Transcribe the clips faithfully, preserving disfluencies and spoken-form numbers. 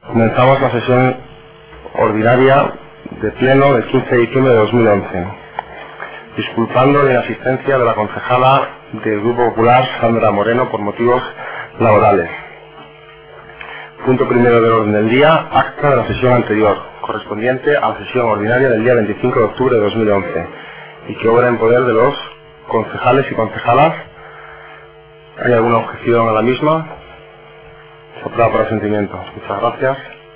Comenzamos la sesión ordinaria de pleno del quince de diciembre de dos mil once, disculpando la inasistencia de la concejala del Grupo Popular, Sandra Moreno, por motivos laborales. Punto primero del orden del día, acta de la sesión anterior, correspondiente a la sesión ordinaria del día veinticinco de octubre de dos mil once, y que obra en poder de los concejales y concejalas. ¿Hay alguna objeción a la misma? Se aprueba por asentimiento. Muchas gracias.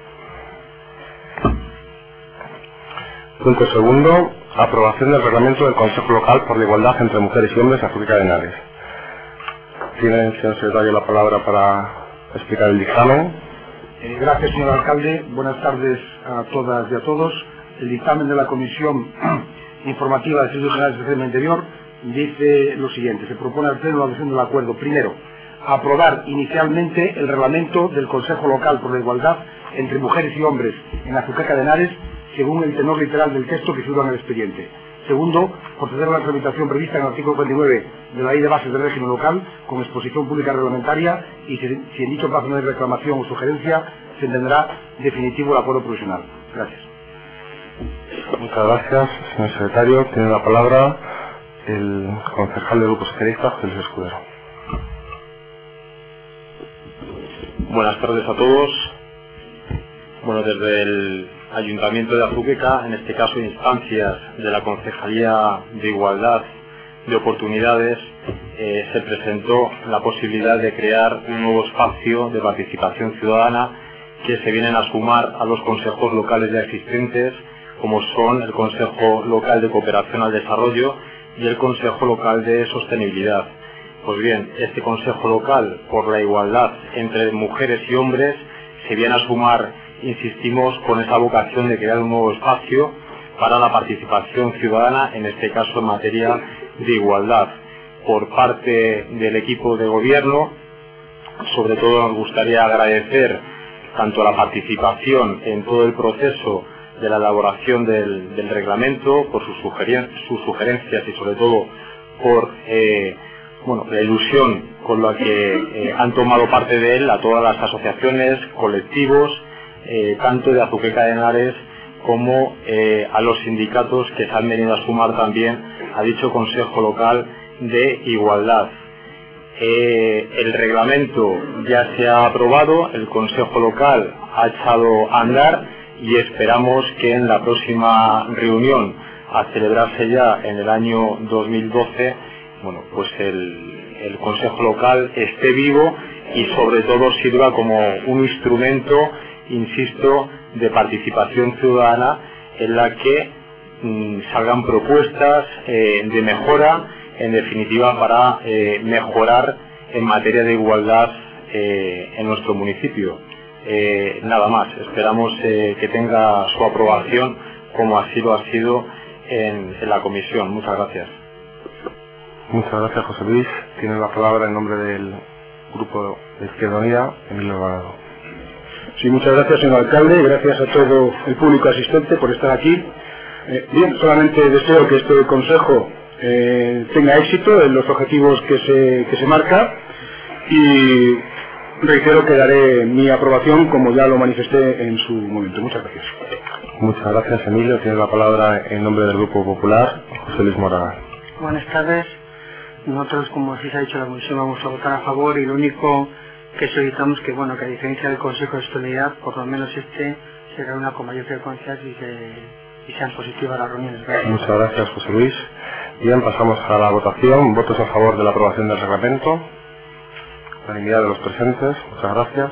Punto segundo, aprobación del reglamento del Consejo Local por la Igualdad entre Mujeres y Hombres, Azúcar de Henares. Tiene el señor secretario la palabra para explicar el dictamen. Eh, gracias, señor alcalde. Buenas tardes a todas y a todos. El dictamen de la Comisión Informativa de Servicios Generales del Régimen Interior dice lo siguiente. Se propone al Pleno la adopción del acuerdo. Primero, aprobar inicialmente el reglamento del Consejo Local por la Igualdad entre Mujeres y Hombres en Azuqueca de Henares, según el tenor literal del texto que figura en el expediente. Segundo, proceder a la tramitación prevista en el artículo cuarenta y nueve de la Ley de Bases del Régimen Local, con exposición pública reglamentaria, y si, si en dicho plazo no hay reclamación o sugerencia, se entenderá definitivo el acuerdo provisional. Gracias. Muchas gracias, señor secretario. Tiene la palabra el concejal del Grupo Socialista, José Luis Escudero. Buenas tardes a todos. Bueno, desde el Ayuntamiento de Azuqueca, en este caso instancias de la Concejalía de Igualdad de Oportunidades, eh, se presentó la posibilidad de crear un nuevo espacio de participación ciudadana que se vienen a sumar a los consejos locales ya existentes, como son el Consejo Local de Cooperación al Desarrollo y el Consejo Local de Sostenibilidad. Pues bien, este Consejo Local por la Igualdad entre Mujeres y Hombres se viene a sumar, insistimos, con esa vocación de crear un nuevo espacio para la participación ciudadana, en este caso en materia de igualdad. Por parte del equipo de gobierno, sobre todo nos gustaría agradecer tanto la participación en todo el proceso de la elaboración del, del reglamento, por sus, sugeren sus sugerencias y sobre todo por eh, bueno, la ilusión con la que eh, han tomado parte de él a todas las asociaciones, colectivos, eh, tanto de Azuqueca de Henares como eh, a los sindicatos que se han venido a sumar también a dicho Consejo Local de Igualdad. Eh, el reglamento ya se ha aprobado, el Consejo Local ha echado a andar y esperamos que en la próxima reunión a celebrarse ya en el año dos mil doce, bueno, pues el, el Consejo Local esté vivo y sobre todo sirva como un instrumento, insisto, de participación ciudadana en la que mmm, salgan propuestas eh, de mejora, en definitiva para eh, mejorar en materia de igualdad eh, en nuestro municipio. Eh, nada más, esperamos eh, que tenga su aprobación como así lo ha sido en, en la comisión. Muchas gracias. Muchas gracias, José Luis. Tiene la palabra en nombre del Grupo de Izquierda Unida, Emilio Alvarado. Sí, muchas gracias, señor alcalde. Gracias a todo el público asistente por estar aquí. Eh, bien, solamente deseo que este consejo eh, tenga éxito en los objetivos que se, que se marca y reitero que daré mi aprobación como ya lo manifesté en su momento. Muchas gracias. Muchas gracias, Emilio. Tiene la palabra en nombre del Grupo Popular, José Luis Moraga. Buenas tardes. Nosotros, como así se ha dicho la comisión, vamos a votar a favor y lo único que solicitamos que, bueno, que a diferencia del Consejo de Sostenibilidad, por lo menos este se reúna con mayor frecuencia y, se, y sean positivas las reuniones. Gracias. Muchas gracias, José Luis. Bien, pasamos a la votación. Votos a favor de la aprobación del reglamento. Unanimidad de los presentes. Muchas gracias.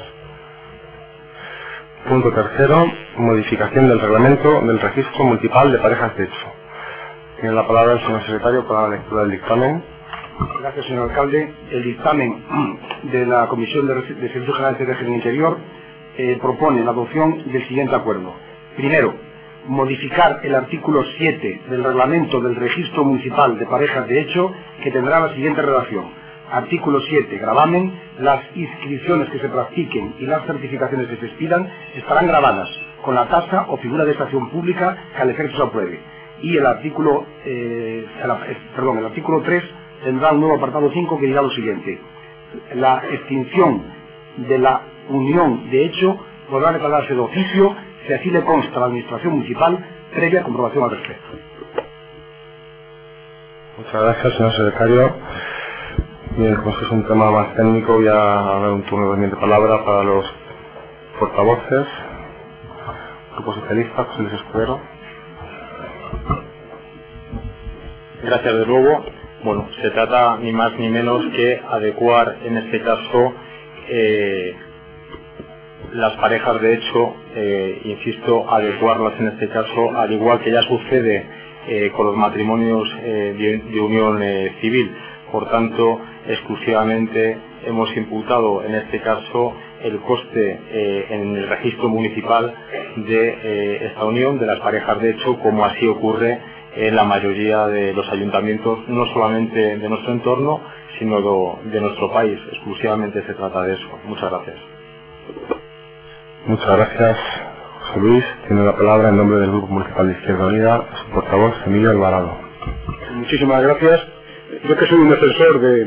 Punto tercero, modificación del reglamento del registro municipal de parejas de hecho. Tiene la palabra el señor secretario para la lectura del dictamen. Gracias, señor alcalde. El dictamen de la Comisión de, de Servicios Generales del Régimen Interior eh, propone la adopción del siguiente acuerdo. Primero, modificar el artículo siete del reglamento del registro municipal de parejas de hecho, que tendrá la siguiente redacción. Artículo siete. Gravamen. Las inscripciones que se practiquen y las certificaciones que se expidan estarán gravadas con la tasa o figura de estación pública que al efecto se apruebe. Y el artículo, eh, el, perdón, el artículo tres tendrá un nuevo apartado cinco que dirá lo siguiente. La extinción de la unión de hecho podrá declararse de oficio si así le consta a la Administración Municipal previa comprobación al respecto. Muchas gracias, señor secretario. Bien, como es un tema más técnico, voy a dar un turno de palabra para los portavoces. Grupo Socialista, José Luis Escudero. Gracias de nuevo. Bueno, se trata ni más ni menos que adecuar en este caso eh, las parejas de hecho, eh, insisto, adecuarlas en este caso, al igual que ya sucede eh, con los matrimonios eh, de, de unión eh, civil. Por tanto, exclusivamente hemos imputado en este caso el coste eh, en el registro municipal de eh, esta unión, de las parejas de hecho, como así ocurre en la mayoría de los ayuntamientos, no solamente de nuestro entorno, sino de, de nuestro país. Exclusivamente se trata de eso. Muchas gracias. Muchas gracias, José Luis. Tiene la palabra en nombre del Grupo Municipal de Izquierda Unida su portavoz, Emilio Alvarado. Muchísimas gracias. Yo que soy un defensor de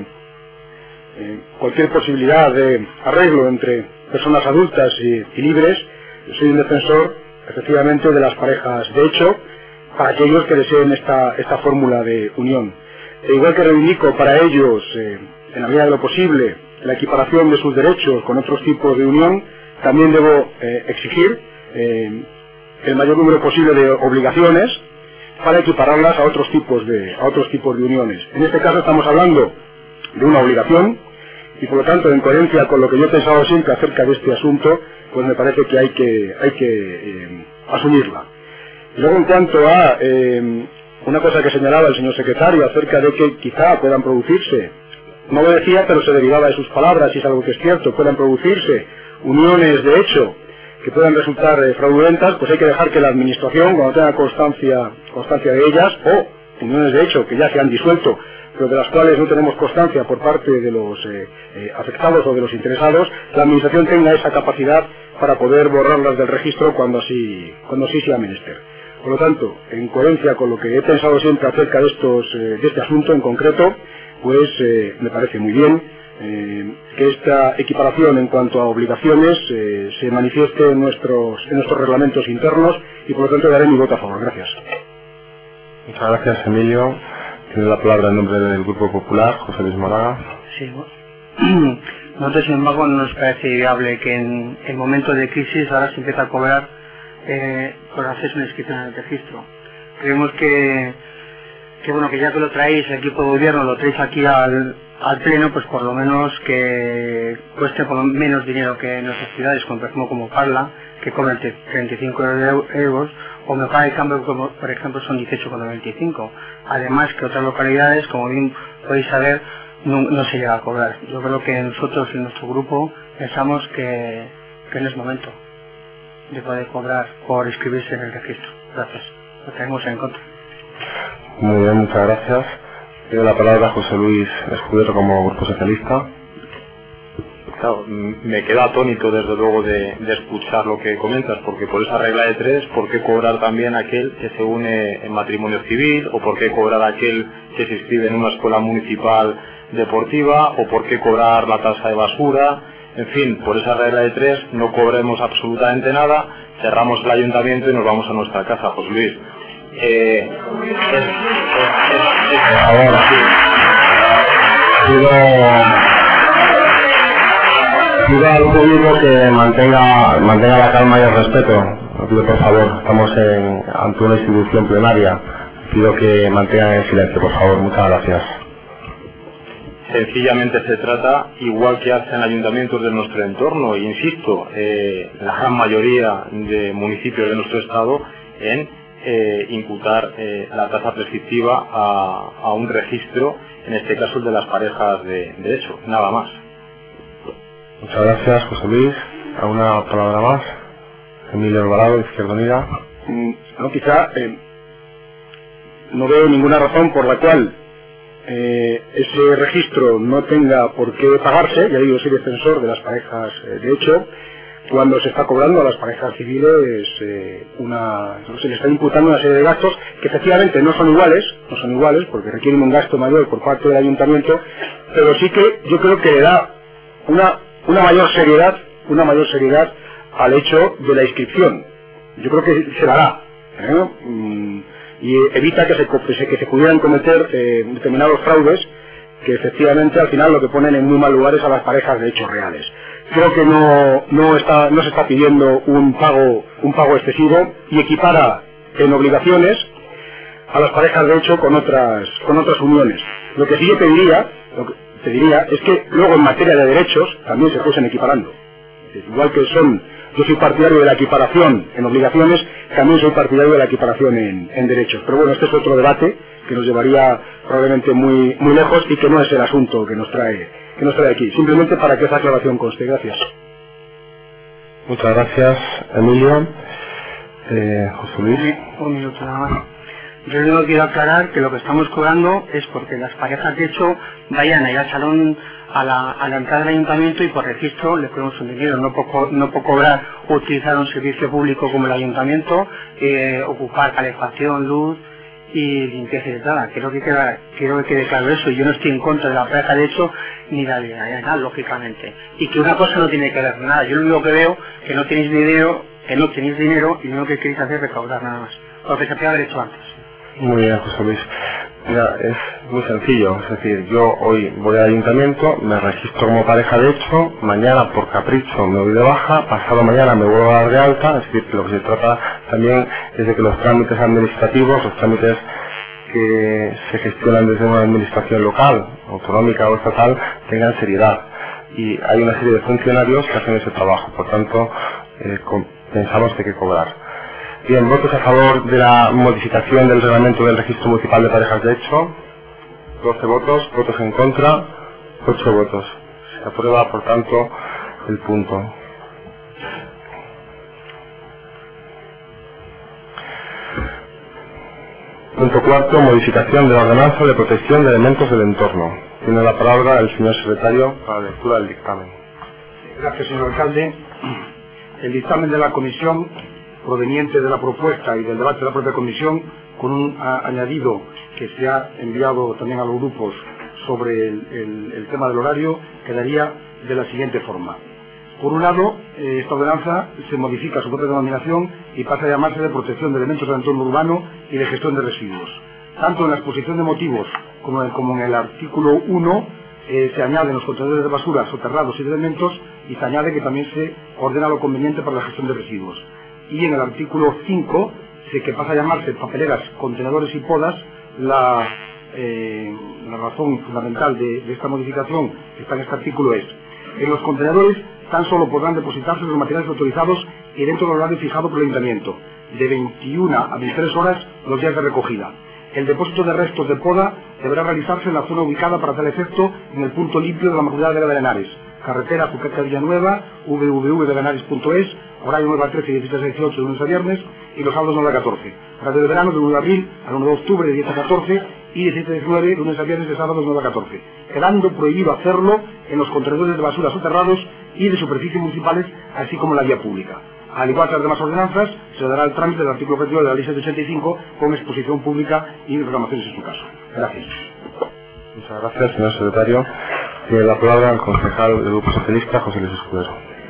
eh, cualquier posibilidad de arreglo entre personas adultas y, y libres, soy un defensor efectivamente de las parejas de hecho, para aquellos que deseen esta, esta fórmula de unión. E igual que reivindico para ellos, eh, en la medida de lo posible, la equiparación de sus derechos con otros tipos de unión, también debo eh, exigir eh, el mayor número posible de obligaciones para equipararlas a otros tipos de, a otros tipos de uniones. En este caso estamos hablando de una obligación y por lo tanto, en coherencia con lo que yo he pensado siempre acerca de este asunto, pues me parece que hay que, hay que eh, asumirla. Y luego, en cuanto a eh, una cosa que señalaba el señor secretario acerca de que quizá puedan producirse, no lo decía, pero se derivaba de sus palabras, y es algo que es cierto, puedan producirse uniones de hecho que puedan resultar eh, fraudulentas, pues hay que dejar que la Administración, cuando tenga constancia, constancia de ellas, o uniones de hecho que ya se han disuelto, pero de las cuales no tenemos constancia por parte de los eh, eh, afectados o de los interesados, la Administración tenga esa capacidad para poder borrarlas del registro cuando así, cuando así sea menester. Por lo tanto, en coherencia con lo que he pensado siempre acerca de, estos, eh, de este asunto en concreto, pues eh, me parece muy bien eh, que esta equiparación en cuanto a obligaciones eh, se manifieste en nuestros, en nuestros reglamentos internos y por lo tanto daré mi voto a favor. Gracias. Muchas gracias, Emilio. Tiene la palabra en nombre del Grupo Popular, José Luis Moraga. Sí, bueno. Nosotros, sin embargo, no nos parece viable que en el momento de crisis ahora se empiece a cobrar eh, por hacer una inscripción en el registro. Creemos que, que bueno, que ya que lo traéis, el equipo de gobierno lo traéis aquí al, al pleno, pues por lo menos que cueste por lo menos dinero que en nuestras ciudades, como por ejemplo como Parla, que cobran treinta y cinco euros, o Mejora de Cambio, como por ejemplo son dieciocho con noventa y cinco. Además que otras localidades, como bien podéis saber, no, no se llega a cobrar. Yo creo que nosotros en nuestro grupo pensamos que, que no es momento de poder cobrar por inscribirse en el registro. Gracias. Lo tenemos en contra. Muy bien, muchas gracias. Tiene la palabra José Luis Escudero como Grupo Socialista. Claro, me queda atónito desde luego de, de escuchar lo que comentas, porque por esa regla de tres, ¿por qué cobrar también aquel que se une en matrimonio civil? ¿O por qué cobrar aquel que se inscribe en una escuela municipal deportiva? ¿O por qué cobrar la tasa de basura? En fin, por esa regla de tres no cobremos absolutamente nada, cerramos el ayuntamiento y nos vamos a nuestra casa, José Luis. Eh, es, es, es, es, a ver, pido, pido al público que mantenga, mantenga la calma y el respeto. Lo pido por favor, estamos en, ante una institución plenaria. Pido que mantengan el silencio, por favor. Muchas gracias. Sencillamente se trata, igual que hacen ayuntamientos de nuestro entorno, e insisto, eh, la gran mayoría de municipios de nuestro estado, en eh, imputar eh, la tasa prescriptiva a, a un registro, en este caso el de las parejas de, de hecho, nada más. Muchas gracias, José Luis. ¿Alguna palabra más? Emilio Alvarado, Izquierda Unida. Mm, no, quizá eh, no veo ninguna razón por la cual Eh, ese registro no tenga por qué pagarse. Ya digo, soy defensor de las parejas eh, de hecho, cuando se está cobrando a las parejas civiles eh, una, se le está imputando una serie de gastos que efectivamente no son iguales, no son iguales porque requieren un gasto mayor por parte del ayuntamiento, pero sí que yo creo que le da una, una mayor seriedad, una mayor seriedad al hecho de la inscripción. Yo creo que se dará, ¿eh? Mm, y evita que se, que se pudieran cometer eh, determinados fraudes que efectivamente al final lo que ponen en muy mal lugar es a las parejas de hechos reales. Creo que no, no, está, no se está pidiendo un pago, un pago excesivo y equipara en obligaciones a las parejas de hecho con otras, con otras uniones. Lo que sí yo pediría, lo que pediría es que luego en materia de derechos también se fuesen equiparando. Igual que son, yo soy partidario de la equiparación en obligaciones, también soy partidario de la equiparación en, en derechos. Pero bueno, este es otro debate que nos llevaría probablemente muy, muy lejos y que no es el asunto que nos trae, que nos trae aquí. Simplemente para que esa aclaración conste. Gracias. Muchas gracias, Emilio. Eh, José Luis. Sí, un minuto nada más. Yo luego quiero aclarar que lo que estamos cobrando es porque las parejas de hecho vayan allá al salón, a la, a la entrada del ayuntamiento y por registro le ponemos un dinero, no por, no por cobrar o utilizar un servicio público como el ayuntamiento, eh, ocupar calefacción, luz y limpieza y nada. Quiero que quede, quiero que quede claro eso. Yo no estoy en contra de la pareja de hecho ni la de nada, lógicamente. Y que una cosa no tiene que ver nada. Yo lo único que veo que no tenéis dinero, que no tenéis dinero y lo único que queréis hacer es recaudar nada más. Lo que se puede haber hecho antes. Muy bien, José Luis. Mira, es muy sencillo, es decir, yo hoy voy al ayuntamiento, me registro como pareja de hecho, mañana por capricho me voy de baja, pasado mañana me vuelvo a dar de alta, es decir, que lo que se trata también es de que los trámites administrativos, los trámites que se gestionan desde una administración local, autonómica o estatal, tengan seriedad. Y hay una serie de funcionarios que hacen ese trabajo, por tanto, eh, pensamos que hay que cobrar. Bien, votos a favor de la modificación del reglamento del registro municipal de parejas de hecho. doce votos, votos en contra, ocho votos. Se aprueba, por tanto, el punto. Punto cuarto, modificación de la ordenanza de protección de elementos del entorno. Tiene la palabra el señor secretario para la lectura del dictamen. Gracias, señor alcalde. El dictamen de la comisión, proveniente de la propuesta y del debate de la propia comisión, con un a, añadido que se ha enviado también a los grupos sobre el, el, el tema del horario, quedaría de la siguiente forma. Por un lado, eh, esta ordenanza se modifica su propia denominación y pasa a llamarse de protección de elementos del entorno urbano y de gestión de residuos. Tanto en la exposición de motivos como en, como en el artículo uno eh, se añaden los contenedores de basura soterrados y de elementos y se añade que también se ordena lo conveniente para la gestión de residuos. Y en el artículo cinco, se que pasa a llamarse papeleras, contenedores y podas, la, eh, la razón fundamental de, de esta modificación que está en este artículo es: en los contenedores tan solo podrán depositarse los materiales autorizados y dentro del horario fijado por el ayuntamiento, de veintiuna a veintitrés horas los días de recogida. El depósito de restos de poda deberá realizarse en la zona ubicada para tal efecto en el punto limpio de la Mancomunidad de Benares, carretera Azuqueca Villanueva, w w w punto benares punto es, horario nueve a trece y dieciséis a dieciocho de lunes a viernes y los sábados nueve a catorce. Radio de verano de uno de abril al uno de octubre de diez a catorce y diecisiete a diecinueve lunes a viernes de sábados nueve a catorce, quedando prohibido hacerlo en los contenedores de basura soterrados y de superficies municipales, así como en la vía pública. Al igual que las demás ordenanzas, se dará el trámite del artículo objetivo de la Ley setecientos ochenta y cinco con exposición pública y reclamaciones en su caso. Gracias. Muchas gracias, señor secretario. Tiene la palabra el concejal del Grupo Socialista, José Luis Escudero.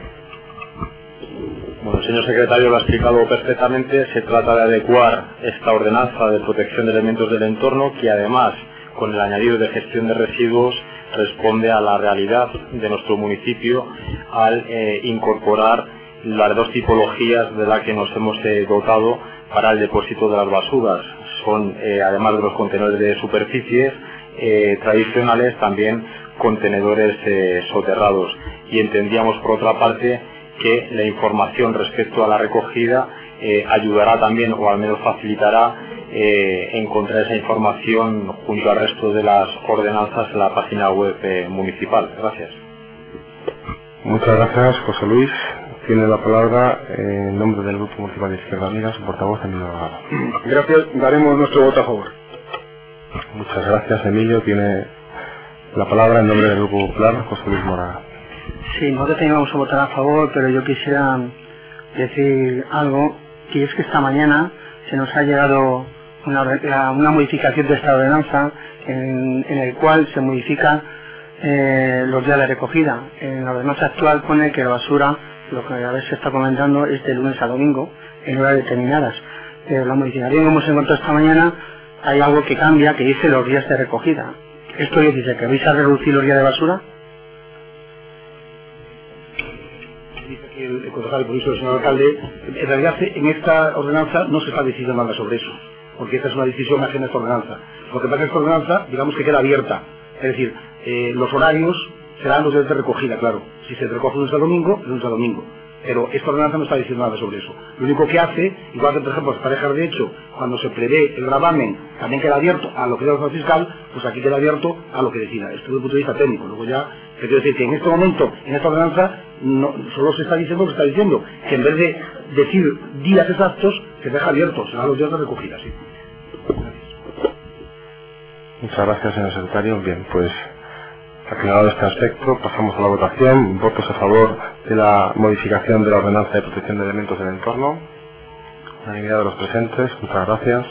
Bueno, el señor secretario lo ha explicado perfectamente. Se trata de adecuar esta ordenanza de protección de elementos del entorno, que además, con el añadido de gestión de residuos, responde a la realidad de nuestro municipio al eh, incorporar las dos tipologías de las que nos hemos eh, dotado para el depósito de las basuras. Son, eh, además de los contenedores de superficies eh, tradicionales, también contenedores eh, soterrados. Y entendíamos, por otra parte, que la información respecto a la recogida eh, ayudará también, o al menos facilitará, eh, encontrar esa información junto al resto de las ordenanzas en la página web eh, municipal. Gracias. Muchas gracias, José Luis. Tiene la palabra eh, en nombre del Grupo Municipal de Izquierda Unida, su portavoz, Emilio Morada. Gracias, daremos nuestro voto a favor. Muchas gracias, Emilio. Tiene la palabra en nombre del Grupo Popular, José Luis Morada. Sí, nosotros teníamos a votar a favor, pero yo quisiera decir algo, que es que esta mañana se nos ha llegado una, una modificación de esta ordenanza en, en el cual se modifica eh, los días de recogida. En la ordenanza actual pone que la basura lo que a veces se está comentando es de lunes a domingo, en horas determinadas. Pero la modificación que hemos encontrado esta mañana, hay algo que cambia, que dice los días de recogida. ¿Esto dice que vais a reducir los días de basura? Dice que el, el concejal, por eso el señor alcalde, en realidad en esta ordenanza no se está decidiendo nada sobre eso, porque esta es una decisión ajena a esta ordenanza. Lo que pasa es que esta ordenanza, digamos que queda abierta, es decir, eh, los horarios serán los días de recogida, claro. Si se recoge lunes a domingo, lunes a domingo. Pero esta ordenanza no está diciendo nada sobre eso. Lo único que hace, igual que por ejemplo las parejas de hecho, cuando se prevé el gravamen, también queda abierto a lo que diga el fiscal, pues aquí queda abierto a lo que decida. Esto desde el punto de vista técnico. Luego ya, te quiero decir que en este momento, en esta ordenanza, no, solo se está diciendo lo que se está diciendo, que en vez de decir días exactos, se deja abierto, serán los días de recogida, sí. Muchas gracias, señor secretario. Bien, pues aclarado este aspecto, pasamos a la votación. Votos a favor de la modificación de la ordenanza de protección de elementos del entorno. Unanimidad de los presentes. Muchas gracias.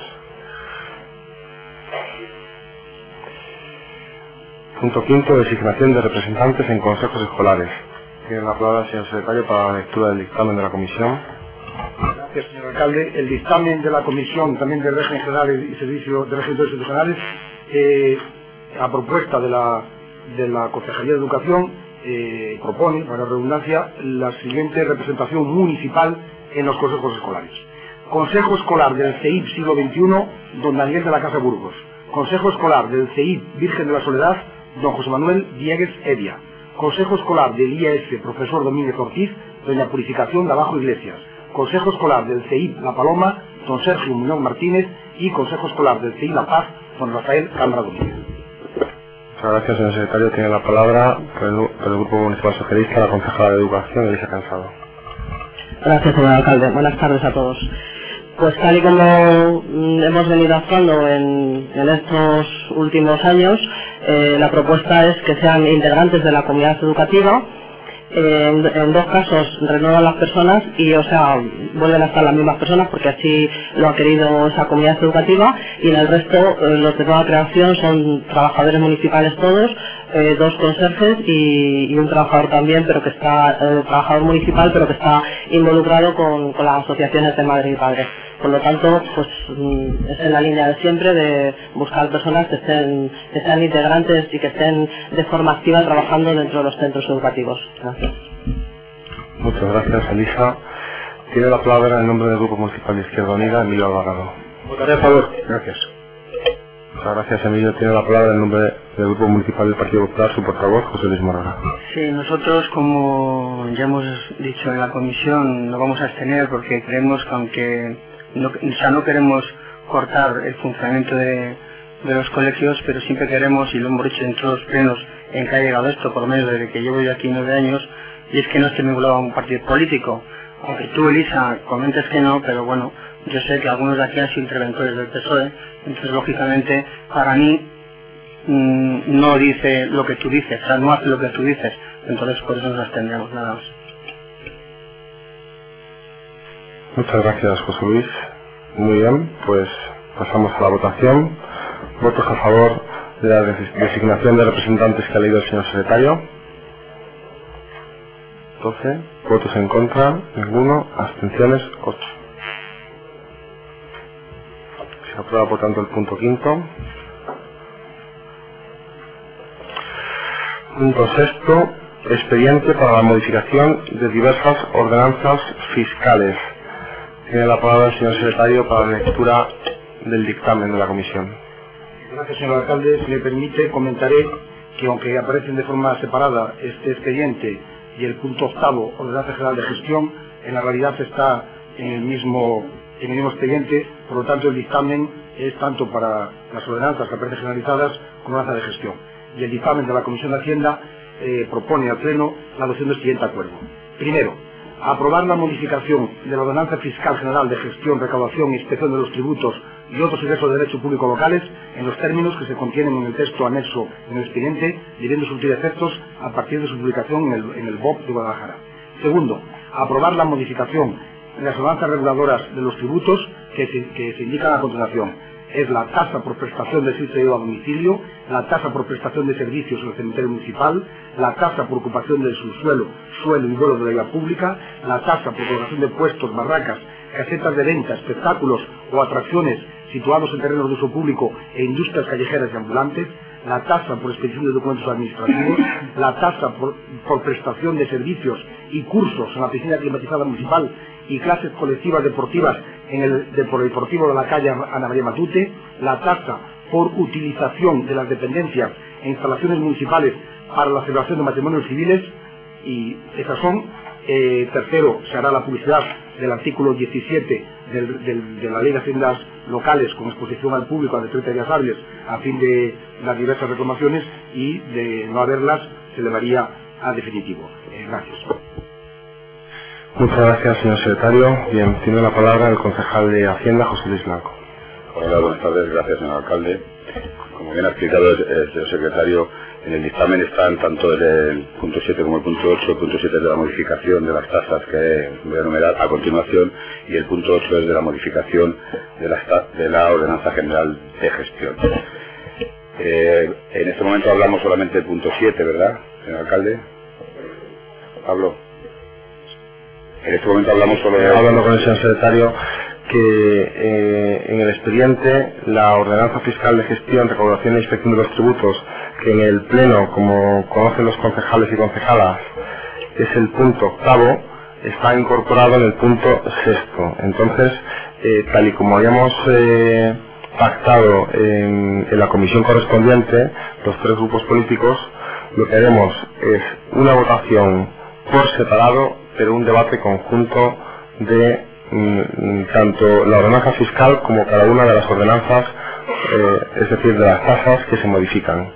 Punto quinto, designación de representantes en consejos escolares. Tiene la palabra el señor secretario para la lectura del dictamen de la comisión. Gracias, señor alcalde. El dictamen de la comisión también de régimen general y servicio de régimen institucionales, eh, a propuesta de la de la Concejalía de Educación, eh, propone, para redundancia, la siguiente representación municipal en los consejos escolares. Consejo Escolar del C I P siglo veintiuno, don Daniel de la Casa Burgos. Consejo Escolar del C I P Virgen de la Soledad, don José Manuel Diegues Evia. Consejo Escolar del I A S, profesor Domínguez Ortiz, doña Purificación de Abajo Iglesias. Consejo Escolar del C I P La Paloma, don Sergio Muñoz Martínez. Y Consejo Escolar del C I La Paz, don Rafael Cámara Domínguez. Muchas gracias, señor secretario. Tiene la palabra por el, por el Grupo Municipal Socialista la concejala de Educación, Elisa Cansado. Gracias, señor alcalde. Buenas tardes a todos. Pues tal y como hemos venido actuando en, en estos últimos años, eh, la propuesta es que sean integrantes de la comunidad educativa. Eh, en, en dos casos renuevan las personas y, o sea, vuelven a estar las mismas personas porque así lo ha querido esa comunidad educativa, y en el resto eh, los de nueva creación son trabajadores municipales todos, eh, dos conserjes y, y un trabajador también, pero que está, eh, trabajador municipal, pero que está involucrado con, con las asociaciones de madre y padre. Por lo tanto, pues es en la línea de siempre de buscar personas que estén, que sean integrantes y que estén de forma activa trabajando dentro de los centros educativos. Gracias. Muchas gracias, Elisa. Tiene la palabra en nombre del Grupo Municipal de Izquierda Unida, Emilio Alvarado. Votaré a favor. Gracias. Muchas gracias, Emilio. Tiene la palabra en nombre del Grupo Municipal del Partido Popular, su portavoz, José Luis Morera. Sí, nosotros, como ya hemos dicho en la comisión, nos vamos a abstener porque creemos que aunque no, o sea, no queremos cortar el funcionamiento de, de los colegios, pero siempre queremos, y lo hemos dicho en todos los plenos en que ha llegado esto, por lo menos desde que llevo yo aquí nueve años, y es que no esté vinculado a un partido político. Aunque tú, Elisa, comentes que no, pero bueno, yo sé que algunos de aquí han sido interventores del P S O E, entonces lógicamente para mí mmm, no dice lo que tú dices, o sea, no hace lo que tú dices, entonces por eso nos abstendremos, nada más. Muchas gracias, José Luis. Muy bien, pues pasamos a la votación. Votos a favor de la designación de representantes que ha leído el señor secretario. doce. Votos en contra, ninguno. Abstenciones, ocho. Se aprueba, por tanto, el punto quinto. Punto sexto. Expediente para la modificación de diversas ordenanzas fiscales. Tiene la palabra el señor secretario para la lectura del dictamen de la comisión. Gracias, señor alcalde. Si me permite, comentaré que aunque aparecen de forma separada este expediente y el punto octavo, Ordenanza General de Gestión, en la realidad está en el mismo, en el mismo expediente, por lo tanto el dictamen es tanto para las ordenanzas que aparecen generalizadas como ordenanza de gestión. Y el dictamen de la Comisión de Hacienda eh, propone al Pleno la adopción del siguiente acuerdo. Primero, aprobar la modificación de la Ordenanza Fiscal General de Gestión, Recaudación e Inspección de los Tributos y otros ingresos de derecho público locales en los términos que se contienen en el texto anexo en el expediente, debiendo surtir efectos a partir de su publicación en el, en el B O P de Guadalajara. Segundo, aprobar la modificación de las ordenanzas reguladoras de los tributos que se, que se indican a continuación. es la tasa por prestación de servicio de ayuda a domicilio, la tasa por prestación de servicios en el cementerio municipal, la tasa por ocupación del subsuelo, suelo y vuelo de la vía pública, la tasa por colocación de puestos, barracas, casetas de venta, espectáculos o atracciones situados en terrenos de uso público e industrias callejeras y ambulantes, la tasa por expedición de documentos administrativos, la tasa por, por prestación de servicios y cursos en la piscina climatizada municipal y clases colectivas deportivas en el deportivo de la calle Ana María Matute, la tasa por utilización de las dependencias e instalaciones municipales para la celebración de matrimonios civiles, y esas son. Eh, tercero, se hará la publicidad del artículo diecisiete del, del, de la Ley de Haciendas Locales con exposición al público a de treinta días hábiles a fin de las diversas reclamaciones, y de no haberlas se elevaría a definitivo. Eh, gracias. Muchas gracias, señor secretario. Bien, tiene la palabra el concejal de Hacienda, José Luis Blanco. Hola, buenas tardes. Gracias, señor alcalde. Como bien ha explicado el, el señor secretario, en el dictamen están tanto el punto siete como el punto ocho. El punto siete es de la modificación de las tasas que voy a enumerar a continuación, y el punto ocho es de la modificación de la, de la Ordenanza General de Gestión. Eh, en este momento hablamos solamente del punto siete, ¿verdad, señor alcalde? Pablo. En este momento hablamos solo de... Hablando con el señor secretario, que eh, en el expediente la Ordenanza Fiscal de Gestión, Recaudación e Inspección de los Tributos, que en el Pleno, como conocen los concejales y concejalas, es el punto octavo, está incorporado en el punto sexto. Entonces, eh, tal y como habíamos eh, pactado en, en la comisión correspondiente, los tres grupos políticos, lo que haremos es una votación por separado, pero un debate conjunto de mm, tanto la ordenanza fiscal como cada una de las ordenanzas, eh, es decir, de las tasas que se modifican.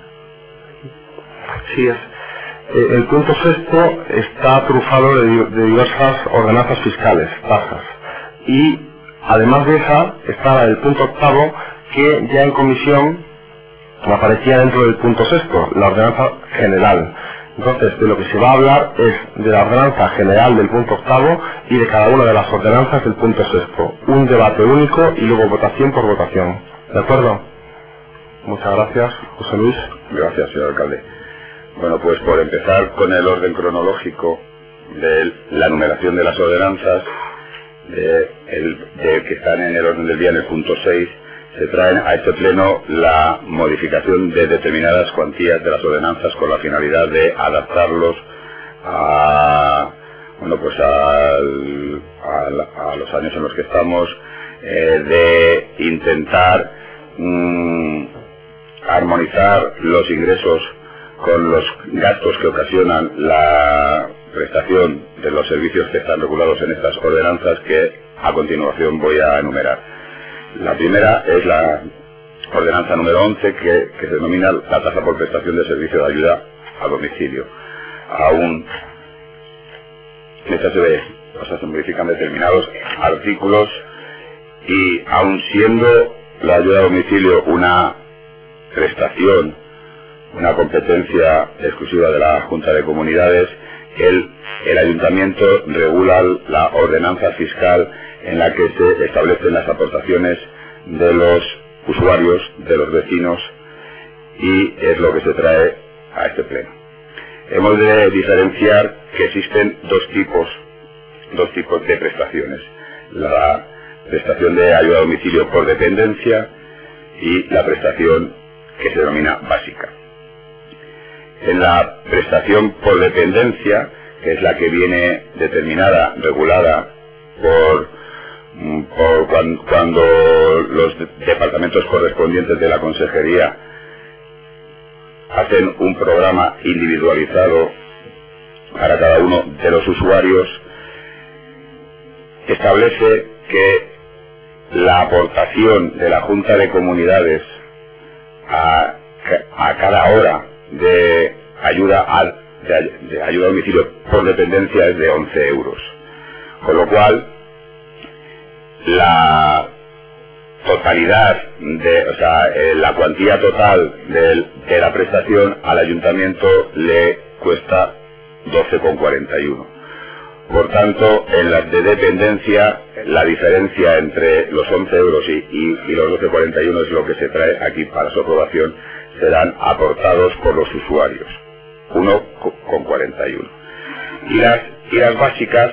Sí, es. Eh, el punto sexto está trufado de, de diversas ordenanzas fiscales, tasas. Y además de esa, está el punto octavo, que ya en comisión aparecía dentro del punto sexto, la ordenanza general. Entonces, de lo que se va a hablar es de la ordenanza general del punto octavo y de cada una de las ordenanzas del punto sexto. Un debate único y luego votación por votación. ¿De acuerdo? Muchas gracias, José Luis. Gracias, señor alcalde. Bueno, pues por empezar con el orden cronológico de la numeración de las ordenanzas, de, el, de que están en el orden del día en el punto seis, se traen a este pleno la modificación de determinadas cuantías de las ordenanzas con la finalidad de adaptarlos a, bueno, pues al, a, a los años en los que estamos, eh, de intentar mmm, armonizar los ingresos con los gastos que ocasionan la prestación de los servicios que están regulados en estas ordenanzas, que a continuación voy a enumerar. La primera es la ordenanza número once, que, que se denomina la tasa por prestación de servicio de ayuda a domicilio. Aún esta se ve, o sea, se modifican determinados artículos, y aún siendo la ayuda a domicilio una prestación, una competencia exclusiva de la Junta de Comunidades, el, el Ayuntamiento regula la ordenanza fiscal en la que se establecen las aportaciones de los usuarios, de los vecinos, y es lo que se trae a este pleno. Hemos de diferenciar que existen dos tipos, dos tipos de prestaciones: la prestación de ayuda a domicilio por dependencia y la prestación que se denomina básica. En la prestación por dependencia, que es la que viene determinada, regulada por Por cuando, cuando los departamentos correspondientes de la consejería hacen un programa individualizado para cada uno de los usuarios, establece que la aportación de la Junta de Comunidades a, a cada hora de ayuda a, de, de ayuda a domicilio por dependencia es de once euros, con lo cual la totalidad de, o sea, eh, la cuantía total de, de la prestación al ayuntamiento le cuesta doce con cuarenta y uno. Por tanto, en las de dependencia, la diferencia entre los once euros y, y, y los doce cuarenta y uno es lo que se trae aquí para su aprobación, serán aportados por los usuarios, uno con cuarenta y uno. Y las, y las básicas,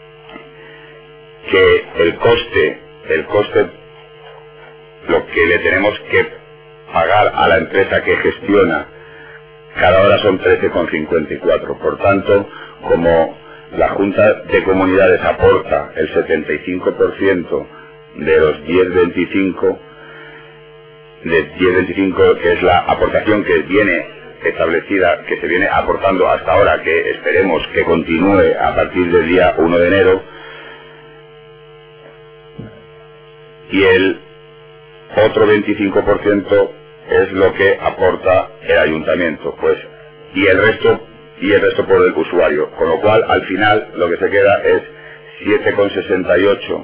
que el coste, el coste, lo que le tenemos que pagar a la empresa que gestiona cada hora son trece con cincuenta y cuatro. Por tanto, como la Junta de Comunidades aporta el setenta y cinco por ciento de los diez veinticinco, de diez veinticinco, que es la aportación que viene establecida, que se viene aportando hasta ahora, que esperemos que continúe a partir del día uno de enero, y el otro veinticinco por ciento es lo que aporta el ayuntamiento, pues, y el resto y el resto por el usuario, con lo cual al final lo que se queda es siete con sesenta y ocho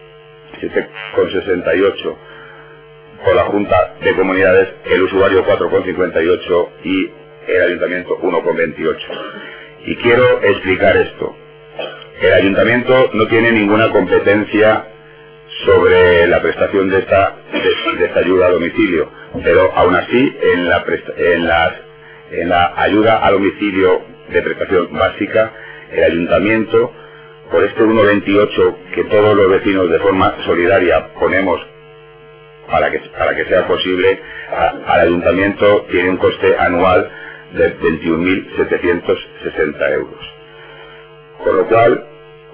por la Junta de Comunidades, el usuario cuatro con cincuenta y ocho y el ayuntamiento uno con veintiocho. Y quiero explicar esto. El ayuntamiento no tiene ninguna competencia sobre la prestación de esta, de, de esta ayuda a domicilio, pero aún así en la, presta, en, las, en la ayuda a domicilio de prestación básica, el ayuntamiento, por este uno coma veintiocho que todos los vecinos de forma solidaria ponemos para que, para que sea posible, a, al ayuntamiento tiene un coste anual de veintiún mil setecientos sesenta euros. Con lo cual,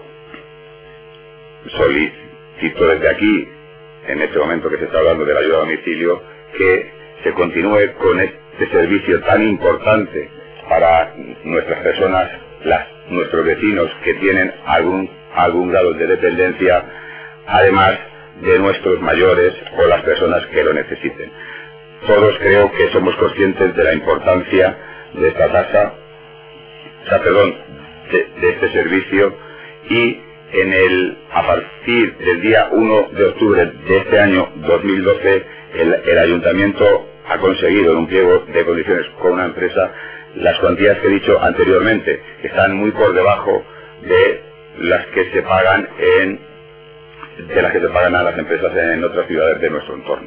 solicito desde aquí, en este momento que se está hablando de la ayuda a domicilio, que se continúe con este servicio tan importante para nuestras personas, las, nuestros vecinos que tienen algún, algún grado de dependencia, además de nuestros mayores o las personas que lo necesiten. Todos creo que somos conscientes de la importancia de esta tasa, o sea, perdón, de, de este servicio, y en el, a partir del día uno de octubre de este año dos mil doce, el, el ayuntamiento ha conseguido en un pliego de condiciones con una empresa las cuantías que he dicho anteriormente, que están muy por debajo de las que se pagan en de las que se pagan a las empresas en otras ciudades de nuestro entorno.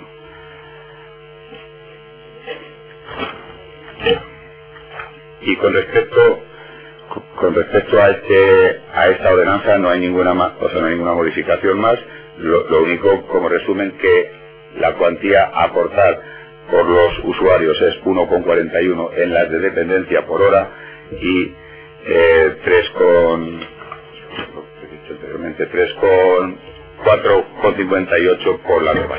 Y con respecto con respecto a este a esta ordenanza no hay ninguna más, o sea, no hay ninguna modificación más. Lo, lo único, como resumen, que la cuantía a aportar por los usuarios es uno con cuarenta y uno en las de dependencia por hora y eh, tres con anteriormente tres con cuatro con cincuenta y ocho por la nueva.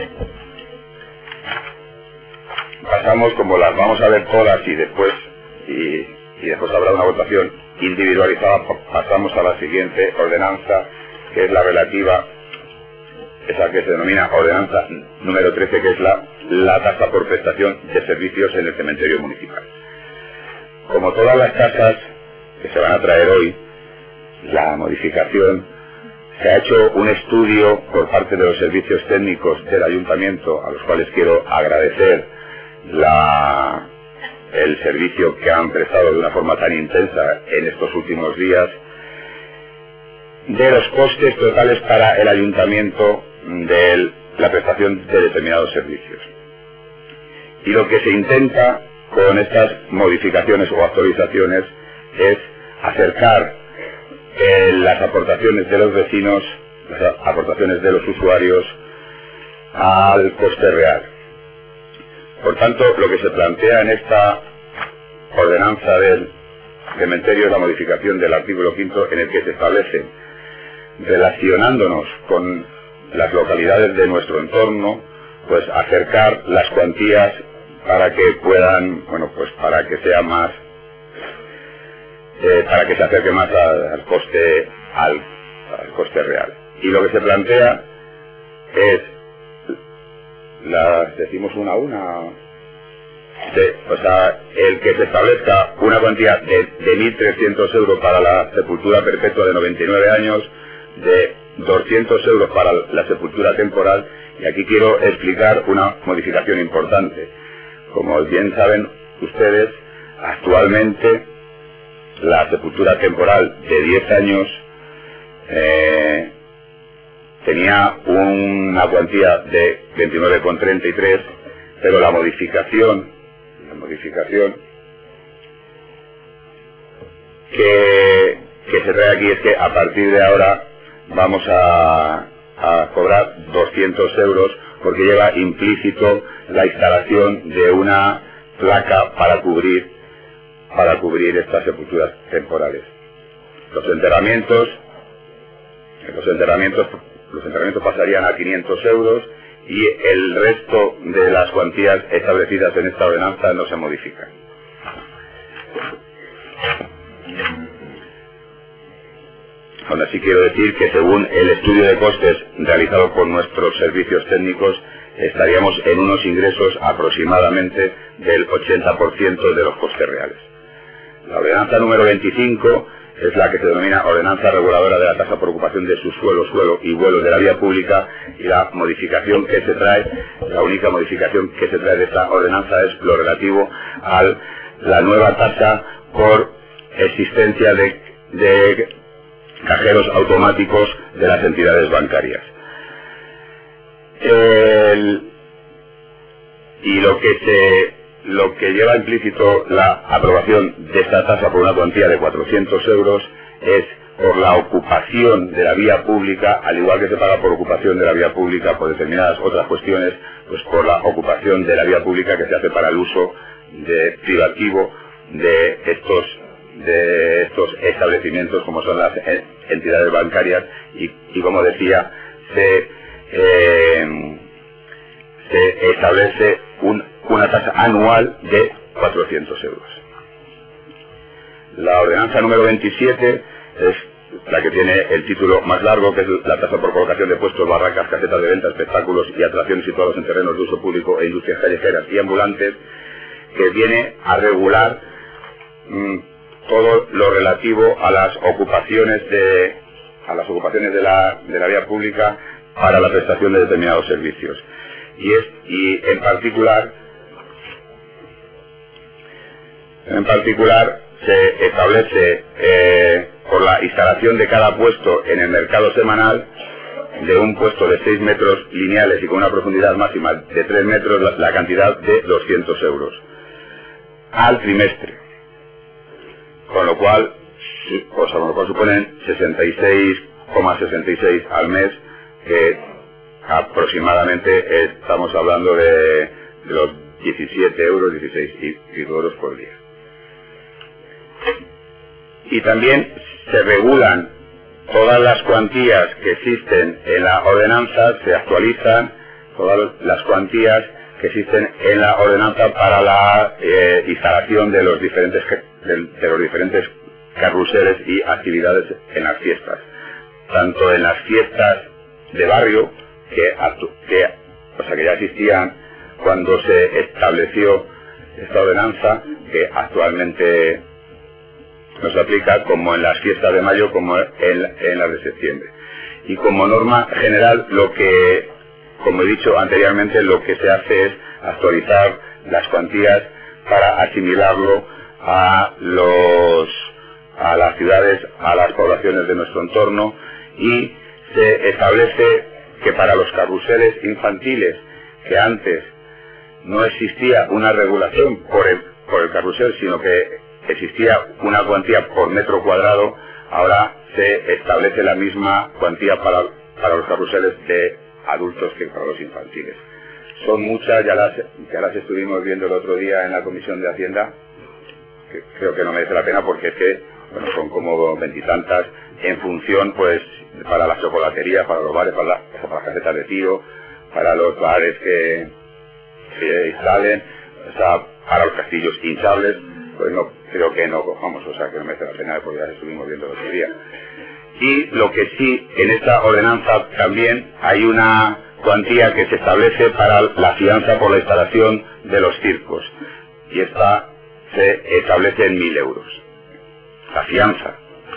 Pasamos, como las vamos a ver todas y después y, y después habrá una votación individualizada, pasamos a la siguiente ordenanza, que es la relativa, esa que se denomina ordenanza número trece, que es la, la tasa por prestación de servicios en el cementerio municipal. Como todas las tasas que se van a traer hoy, la modificación, se ha hecho un estudio por parte de los servicios técnicos del ayuntamiento, a los cuales quiero agradecer la, el servicio que han prestado de una forma tan intensa en estos últimos días, de los costes totales para el ayuntamiento de la prestación de determinados servicios. Y lo que se intenta con estas modificaciones o actualizaciones es acercar eh, las aportaciones de los vecinos, las aportaciones de los usuarios al coste real. Por tanto, lo que se plantea en esta ordenanza del cementerio es la modificación del artículo quinto, en el que se establece, relacionándonos con las localidades de nuestro entorno, pues acercar las cuantías para que puedan, bueno, pues para que sea más, eh, para que se acerque más al, al coste, al, al coste real. Y lo que se plantea es, las decimos una a una, de, o sea, el que se establezca una cuantía de, de mil trescientos euros para la sepultura perpetua de noventa y nueve años, de doscientos euros para la sepultura temporal, y aquí quiero explicar una modificación importante. Como bien saben ustedes, actualmente la sepultura temporal de diez años eh, tenía una cuantía de veintinueve coma treinta y tres, pero la modificación, la modificación que, que se trae aquí es que a partir de ahora vamos a, a cobrar doscientos euros porque lleva implícito la instalación de una placa para cubrir para cubrir estas sepulturas temporales. Los enterramientos los enterramientos los enterramientos pasarían a quinientos euros y el resto de las cuantías establecidas en esta ordenanza no se modifican. Aún así quiero decir que según el estudio de costes realizado por nuestros servicios técnicos estaríamos en unos ingresos aproximadamente del ochenta por ciento de los costes reales. La ordenanza número veinticinco es la que se denomina Ordenanza Reguladora de la Tasa por Ocupación de Subsuelo, Suelo y Vuelo de la Vía Pública, y la modificación que se trae, la única modificación que se trae de esta ordenanza es lo relativo a la nueva tasa por existencia de, de cajeros automáticos de las entidades bancarias. El, y lo que se lo que lleva implícito la aprobación de esta tasa por una cuantía de cuatrocientos euros es por la ocupación de la vía pública, al igual que se paga por ocupación de la vía pública por determinadas otras cuestiones, pues por la ocupación de la vía pública que se hace para el uso de privativo de estos de estos establecimientos como son las entidades bancarias y, y como decía se eh, se establece un, una tasa anual de cuatrocientos euros. La ordenanza número veintisiete es la que tiene el título más largo, que es la tasa por colocación de puestos, barracas, casetas de venta, espectáculos y atracciones situados en terrenos de uso público e industrias callejeras y ambulantes, que viene a regular mmm, todo lo relativo a las ocupaciones de a las ocupaciones de la, de la vía pública para la prestación de determinados servicios. Y, es, y en particular en particular se establece eh, por la instalación de cada puesto en el mercado semanal de un puesto de seis metros lineales y con una profundidad máxima de tres metros la, la cantidad de doscientos euros al trimestre, con lo cual o sea, con lo cual suponen sesenta y seis coma sesenta y seis al mes, que aproximadamente estamos hablando de, de los diecisiete euros, dieciséis y, y euros por día. Y también se regulan todas las cuantías que existen en la ordenanza, se actualizan todas las cuantías que existen en la ordenanza para la eh, instalación de los diferentes de, de los diferentes carruseles y actividades en las fiestas, tanto en las fiestas de barrio que, que, o sea, que ya existían cuando se estableció esta ordenanza, que actualmente no se aplica, como en las fiestas de mayo como en, en las de septiembre. Y como norma general, lo que, como he dicho anteriormente, lo que se hace es actualizar las cuantías para asimilarlo a los a las ciudades, a las poblaciones de nuestro entorno, y se establece que para los carruseles infantiles, que antes no existía una regulación por el, por el carrusel, sino que existía una cuantía por metro cuadrado, ahora se establece la misma cuantía para, para los carruseles de adultos que para los infantiles. Son muchas, ya las, ya las estuvimos viendo el otro día en la Comisión de Hacienda, que creo que no merece la pena porque es que bueno, son como veintitantas en función, pues, para la chocolatería, para los bares, para, la, para las casetas de tiro, para los bares que se instalen, o sea, para los castillos hinchables, pues no, creo que no, vamos, o sea, que no merece la pena porque ya estuvimos viendo el otro día. Y lo que sí, en esta ordenanza también hay una cuantía que se establece para la fianza por la instalación de los circos, y esta se establece en mil euros. La fianza.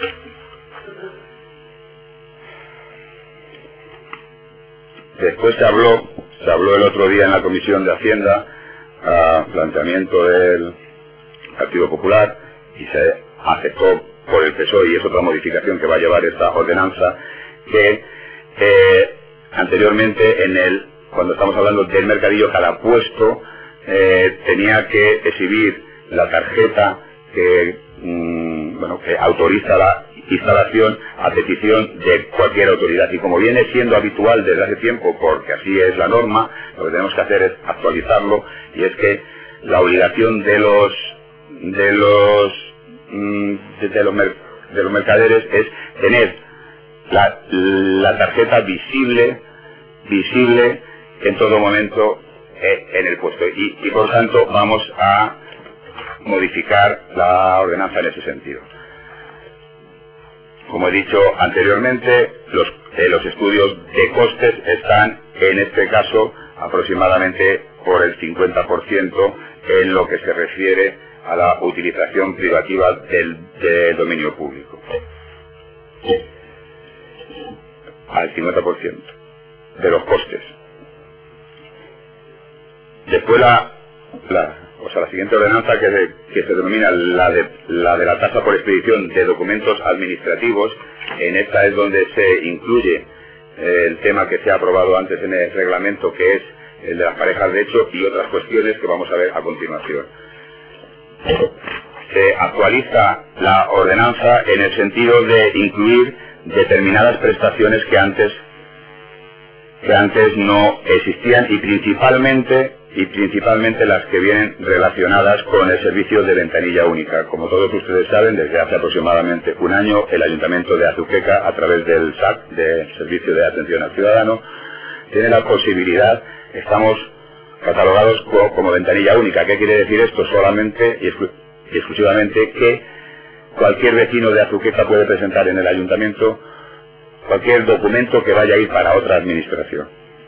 Después se habló, se habló el otro día en la Comisión de Hacienda, a planteamiento del Partido Popular, y se aceptó por el P S O E, y es otra modificación que va a llevar esta ordenanza, que eh, anteriormente, en el cuando estamos hablando del mercadillo, cada puesto eh, tenía que exhibir la tarjeta que, mmm, bueno, que autoriza la instalación a petición de cualquier autoridad, y como viene siendo habitual desde hace tiempo, porque así es la norma, lo que tenemos que hacer es actualizarlo, y es que la obligación de los de los mmm, de, de los, mer, de los mercaderes es tener la, la tarjeta visible visible en todo momento eh, en el puesto, y, y por tanto vamos a modificar la ordenanza en ese sentido. Como he dicho anteriormente, los, eh, los estudios de costes están en este caso aproximadamente por el cincuenta por ciento en lo que se refiere a la utilización privativa del, del dominio público. Al cincuenta por ciento de los costes. Después la, la, o sea, la siguiente ordenanza, que, de, que se denomina la de, la de la tasa por expedición de documentos administrativos, en esta es donde se incluye eh, el tema que se ha aprobado antes en el reglamento, que es el de las parejas de hecho, y otras cuestiones que vamos a ver a continuación. Se actualiza la ordenanza en el sentido de incluir determinadas prestaciones que antes que antes no existían, y principalmente y principalmente las que vienen relacionadas con el servicio de ventanilla única. Como todos ustedes saben, desde hace aproximadamente un año el Ayuntamiento de Azuqueca, a través del S A C, del Servicio de Atención al Ciudadano, tiene la posibilidad, estamos catalogados como, como ventanilla única. ¿Qué quiere decir esto? Solamente y, exclu y exclusivamente que cualquier vecino de Azuqueca puede presentar en el Ayuntamiento cualquier documento que vaya a ir para otra administración.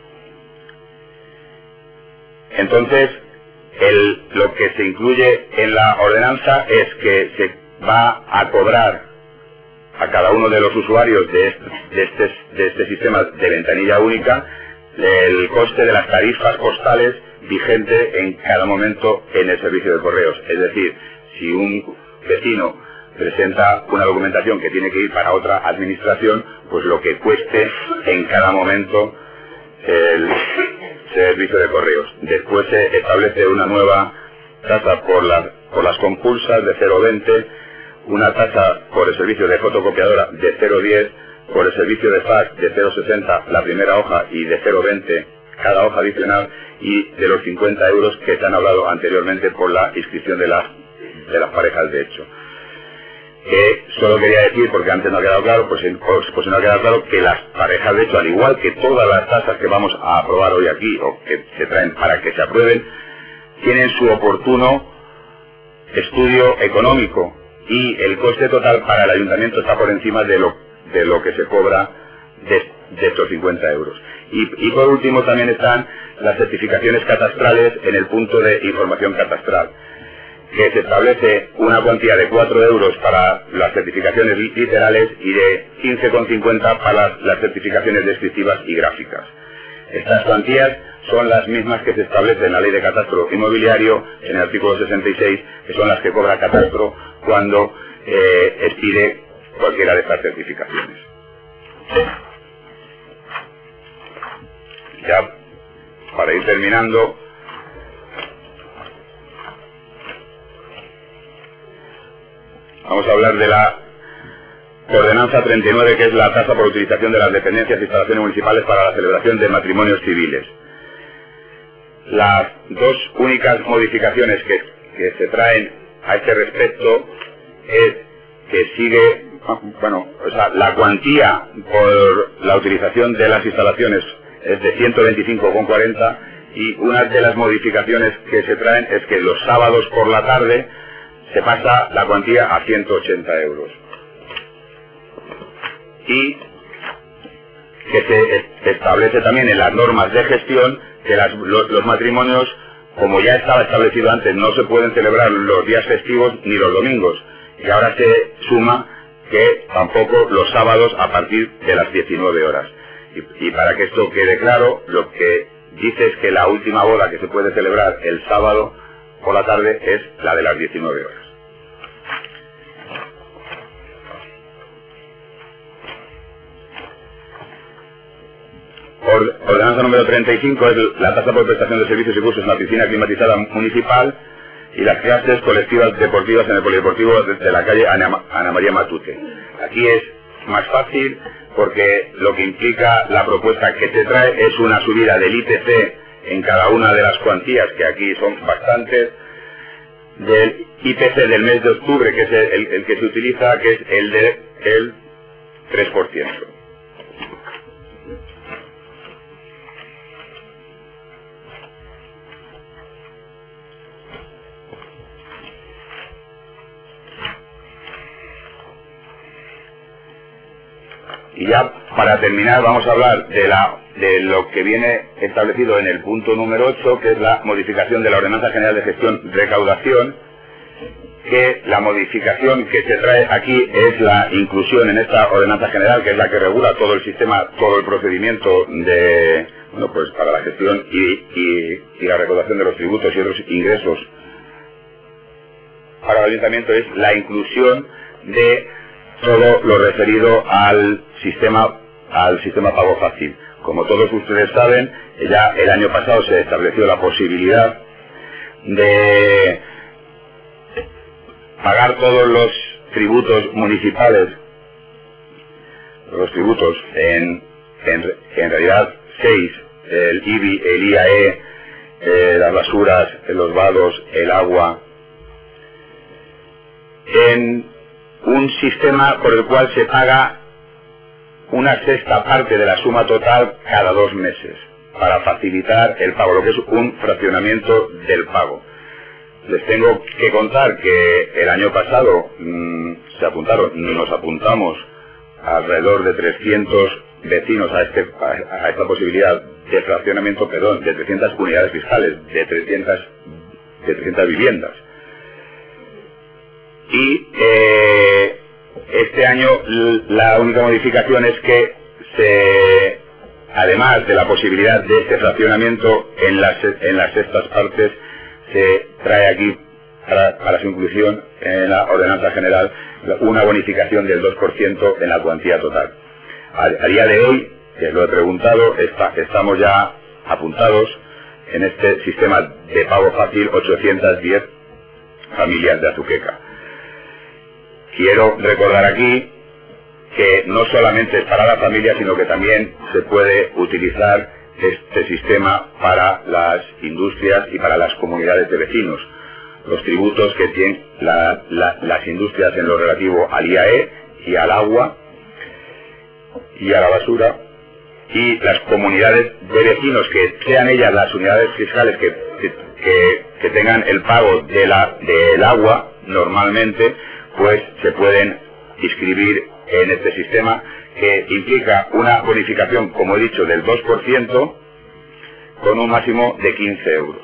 Entonces, el, lo que se incluye en la ordenanza es que se va a cobrar a cada uno de los usuarios de este, de este, de este sistema de ventanilla única el coste de las tarifas postales vigente en cada momento en el servicio de correos. Es decir, si un vecino presenta una documentación que tiene que ir para otra administración, pues lo que cueste en cada momento el servicio de correos. Después se establece una nueva tasa por, la, por las compulsas de cero coma veinte, una tasa por el servicio de fotocopiadora de cero coma diez, por el servicio de fax de cero coma sesenta la primera hoja y de cero coma veinte cada hoja adicional, y de los cincuenta euros que se han hablado anteriormente por la inscripción de las, de las parejas de hecho. Que solo quería decir, porque antes no ha quedado claro, pues, pues, pues no ha quedado claro que las parejas de hecho, al igual que todas las tasas que vamos a aprobar hoy aquí, o que se traen para que se aprueben, tienen su oportuno estudio económico, y el coste total para el ayuntamiento está por encima de lo, de lo que se cobra de, de estos cincuenta euros. Y, y por último también están las certificaciones catastrales en el punto de información catastral, que se establece una cuantía de cuatro euros para las certificaciones literales y de quince con cincuenta para las, las certificaciones descriptivas y gráficas. Estas cuantías son las mismas que se establecen en la Ley de Catastro Inmobiliario, en el artículo sesenta y seis, que son las que cobra Catastro cuando eh, expide cualquiera de estas certificaciones. Ya, para ir terminando, vamos a hablar de la ordenanza treinta y nueve, que es la tasa por utilización de las dependencias e instalaciones municipales para la celebración de matrimonios civiles. Las dos únicas modificaciones que, que se traen a este respecto es que sigue, bueno, o sea, la cuantía por la utilización de las instalaciones es de ciento veinticinco con cuarenta, y una de las modificaciones que se traen es que los sábados por la tarde se pasa la cuantía a ciento ochenta euros. Y que se establece también en las normas de gestión que las, los, los matrimonios, como ya estaba establecido antes, no se pueden celebrar los días festivos ni los domingos. Y ahora se suma que tampoco los sábados a partir de las diecinueve horas. Y, y para que esto quede claro, lo que dice es que la última boda que se puede celebrar el sábado por la tarde es la de las diecinueve horas. Or, ordenanza número treinta y cinco es la tasa por prestación de servicios y cursos en la piscina climatizada municipal y las clases colectivas deportivas en el polideportivo de, de la calle Ana, Ana María Matute. Aquí es más fácil porque lo que implica la propuesta que se trae es una subida del I P C en cada una de las cuantías, que aquí son bastantes, del I P C del mes de octubre, que es el, el, el que se utiliza, que es el de el tres por ciento. Y ya para terminar vamos a hablar de, la, de lo que viene establecido en el punto número ocho, que es la modificación de la Ordenanza General de Gestión Recaudación, que la modificación que se trae aquí es la inclusión en esta Ordenanza General, que es la que regula todo el sistema, todo el procedimiento de, bueno, pues para la gestión y, y, y la recaudación de los tributos y otros ingresos para el Ayuntamiento, es la inclusión de todo lo referido al sistema al sistema pago fácil. Como todos ustedes saben, ya el año pasado se estableció la posibilidad de pagar todos los tributos municipales, los tributos en, en, en realidad seis, el I B I, el I A E, eh, las basuras, los vados, el agua, en un sistema por el cual se paga una sexta parte de la suma total cada dos meses, para facilitar el pago, lo que es un fraccionamiento del pago. Les tengo que contar que el año pasado mmm, se apuntaron, nos apuntamos alrededor de trescientos vecinos a, este, a, a esta posibilidad de fraccionamiento, perdón, de trescientas unidades fiscales, de trescientas, de trescientas viviendas. Y eh, este año la única modificación es que se, además de la posibilidad de este fraccionamiento en las, en las sextas partes, se trae aquí para, para su inclusión en la ordenanza general una bonificación del dos por ciento en la cuantía total. A, a día de hoy, que lo he preguntado, está, estamos ya apuntados en este sistema de pago fácil ochocientas diez familias de Azuqueca. Quiero recordar aquí que no solamente es para la familia, sino que también se puede utilizar este sistema para las industrias y para las comunidades de vecinos. Los tributos que tienen la, la, las industrias en lo relativo al I A E y al agua y a la basura, y las comunidades de vecinos que sean ellas las unidades fiscales que, que, que, que tengan el pago de la, del agua normalmente, pues se pueden inscribir en este sistema, que implica una bonificación, como he dicho, del dos por ciento con un máximo de quince euros.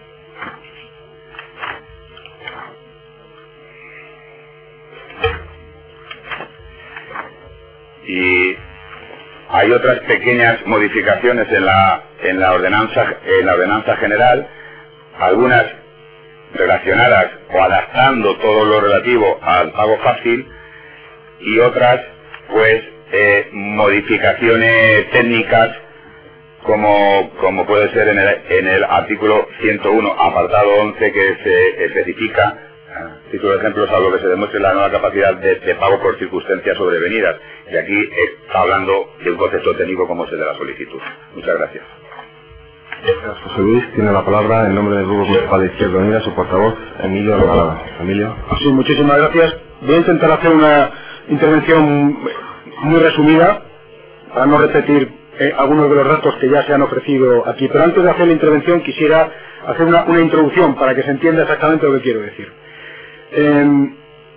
Y hay otras pequeñas modificaciones en la, en la ordenanza, en la ordenanza general, algunas relacionadas o adaptando todo lo relativo al pago fácil, y otras pues eh, modificaciones técnicas, como, como puede ser en el, en el artículo ciento uno, apartado once, que se especifica, a título de ejemplo, salvo que se demuestre la nueva capacidad de, de pago por circunstancias sobrevenidas. Y aquí está hablando de un concepto técnico como es el de la solicitud. Muchas gracias. Gracias, José Luis. Tiene la palabra en nombre del Grupo Municipal de Izquierda Unida su portavoz, Emilio Regalada. Emilio. Sí, muchísimas gracias. Voy a intentar hacer una intervención muy resumida, para no repetir eh, algunos de los datos que ya se han ofrecido aquí. Pero antes de hacer la intervención quisiera hacer una, una introducción para que se entienda exactamente lo que quiero decir. Eh,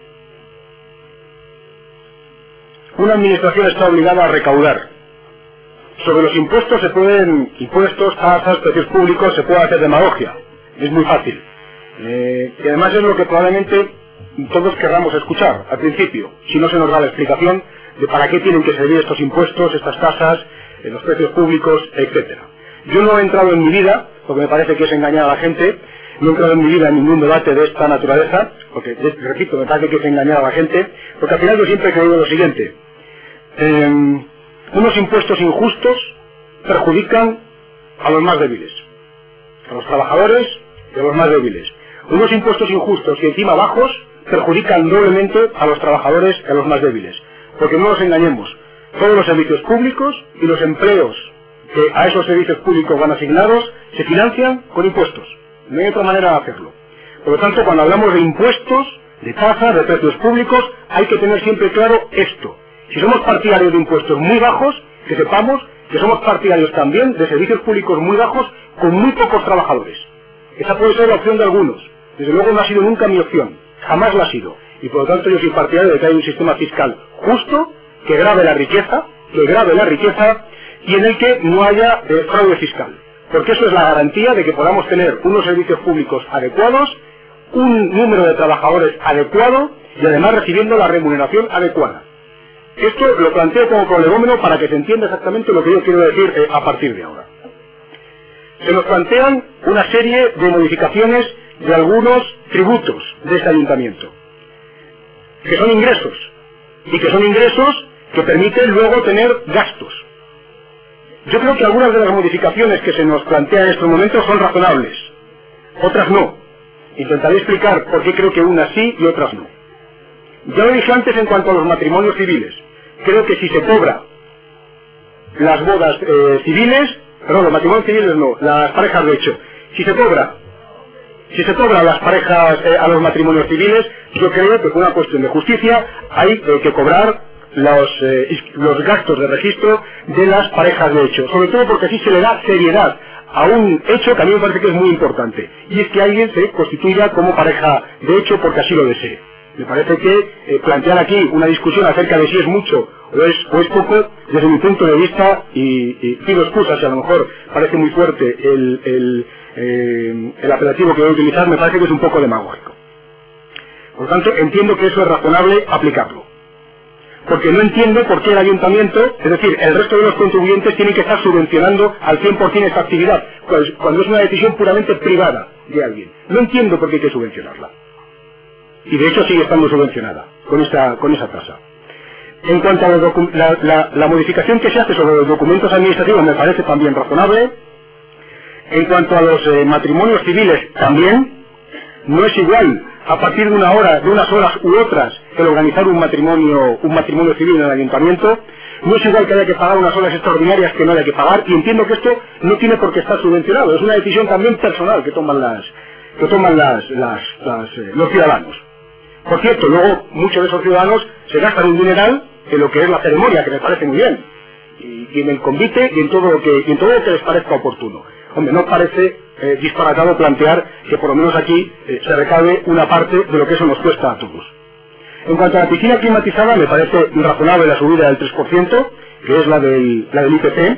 una administración está obligada a recaudar. Sobre los impuestos se pueden, impuestos, tasas, precios públicos, se puede hacer demagogia. Es muy fácil. Eh, y además es lo que probablemente todos querramos escuchar al principio, si no se nos da la explicación de para qué tienen que servir estos impuestos, estas tasas, eh, los precios públicos, etcétera. Yo no he entrado en mi vida, porque me parece que es engañar a la gente, no he entrado en mi vida en ningún debate de esta naturaleza, porque, repito, me parece que es engañar a la gente, porque al final yo siempre he creído lo siguiente. Eh, unos impuestos injustos perjudican a los más débiles, a los trabajadores y a los más débiles. Unos impuestos injustos y encima bajos perjudican doblemente a los trabajadores y a los más débiles. Porque no nos engañemos, todos los servicios públicos y los empleos que a esos servicios públicos van asignados se financian con impuestos. No hay otra manera de hacerlo. Por lo tanto, cuando hablamos de impuestos, de tasas, de precios públicos, hay que tener siempre claro esto. Si somos partidarios de impuestos muy bajos, que sepamos que somos partidarios también de servicios públicos muy bajos con muy pocos trabajadores. Esa puede ser la opción de algunos. Desde luego no ha sido nunca mi opción. Jamás la ha sido. Y por lo tanto yo soy partidario de que haya un sistema fiscal justo, que grave la riqueza, que grave la riqueza y en el que no haya eh, fraude fiscal. Porque eso es la garantía de que podamos tener unos servicios públicos adecuados, un número de trabajadores adecuado y además recibiendo la remuneración adecuada. Esto lo planteo como prolegómeno para que se entienda exactamente lo que yo quiero decir eh, a partir de ahora. Se nos plantean una serie de modificaciones de algunos tributos de este ayuntamiento, que son ingresos, y que son ingresos que permiten luego tener gastos. Yo creo que algunas de las modificaciones que se nos plantean en estos momentos son razonables, otras no. Intentaré explicar por qué creo que unas sí y otras no. Ya lo dije antes en cuanto a los matrimonios civiles. Creo que si se cobra las bodas eh, civiles, perdón, los matrimonios civiles no, las parejas de hecho, si se cobra Si se cobra a las parejas, eh, a los matrimonios civiles, yo creo que por una cuestión de justicia hay eh, que cobrar los, eh, los gastos de registro de las parejas de hecho. Sobre todo porque así se le da seriedad a un hecho que a mí me parece que es muy importante. Y es que alguien se constituya como pareja de hecho porque así lo desee. Me parece que eh, plantear aquí una discusión acerca de si es mucho o es, o es poco, desde mi punto de vista, y, y pido excusas si a lo mejor parece muy fuerte el... el Eh, el apelativo que voy a utilizar, me parece que es un poco demagógico. Por lo tanto, entiendo que eso es razonable aplicarlo. Porque no entiendo por qué el ayuntamiento, es decir, el resto de los contribuyentes tienen que estar subvencionando al cien por cien esta actividad, pues, cuando es una decisión puramente privada de alguien. No entiendo por qué hay que subvencionarla. Y de hecho sigue estando subvencionada, con esa, con esa tasa. En cuanto a la, la, la modificación que se hace sobre los documentos administrativos, me parece también razonable. En cuanto a los eh, matrimonios civiles, también, no es igual a partir de una hora, de unas horas u otras, el organizar un matrimonio, un matrimonio civil en el ayuntamiento. No es igual que haya que pagar unas horas extraordinarias que no haya que pagar, y entiendo que esto no tiene por qué estar subvencionado, es una decisión también personal que toman las, que toman las, las, las eh, los ciudadanos. Por cierto, luego muchos de esos ciudadanos se gastan un dineral en lo que es la ceremonia, que me parece muy bien, y, y en el convite y en todo lo que, y en todo lo que les parezca oportuno. Hombre, no parece eh, disparatado plantear que por lo menos aquí eh, se recabe una parte de lo que eso nos cuesta a todos. En cuanto a la piscina climatizada, me parece razonable la subida del tres por ciento, que es la del, la del I P C.